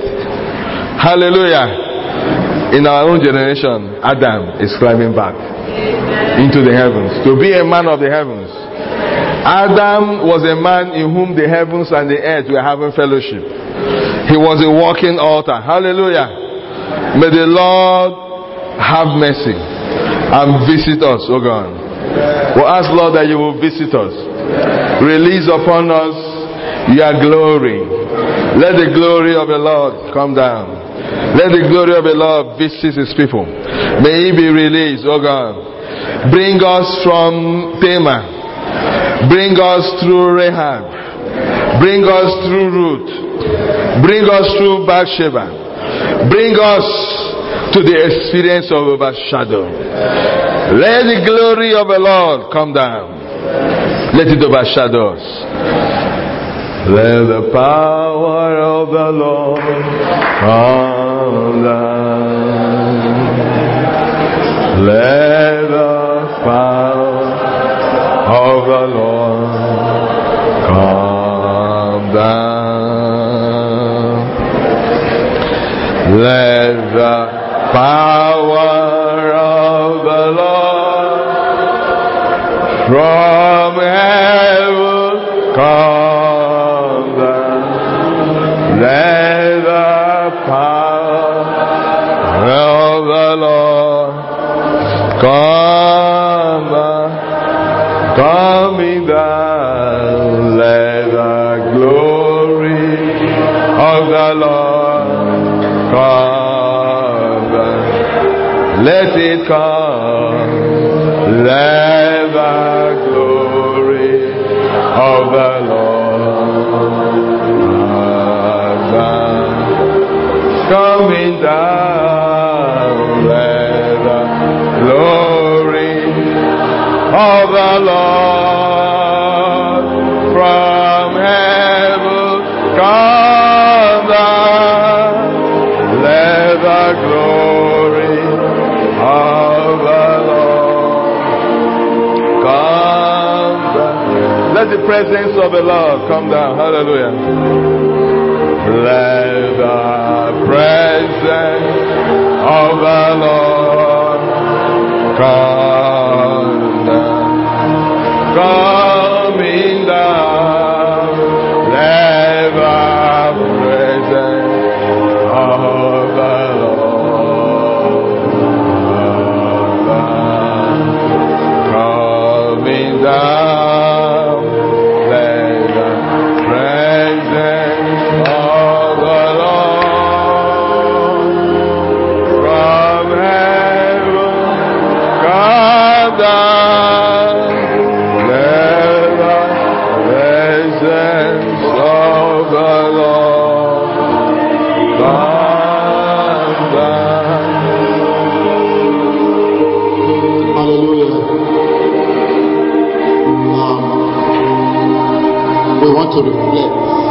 Hallelujah. In our own generation, Adam is climbing back into the heavens to be a man of the heavens. Adam was a man in whom the heavens and the earth were having fellowship. He was a walking altar. Hallelujah. May the Lord have mercy and visit us, oh God. We ask, Lord, that you will visit us. Release upon us your glory. Let the glory of the Lord come down. Let the glory of the Lord visit his people. May he be released, oh God. Bring us from Tamar. Bring us through Rahab. Bring us through Ruth. Bring us through Bathsheba. Bring us to the experience of overshadow. Let the glory of the Lord come down. Let it overshadow us. Let the power of the Lord come down. Let the power of the Lord come down. Let the power of the Lord from heaven come down. Let the power of the Lord come down. Coming down, let the glory of the Lord come down. Let it come. Let the glory of the Lord come down. Coming down, let the glory of the Lord from heaven come down. Let the glory of the Lord come down. Let the presence of the Lord come down. Hallelujah. Let the presence of the Lord come down. Coming down, let the presence of the Lord coming down, let the presence of the Lord from heaven come down. Let the presence of the Lord come down. Hallelujah. Now, we want to reflect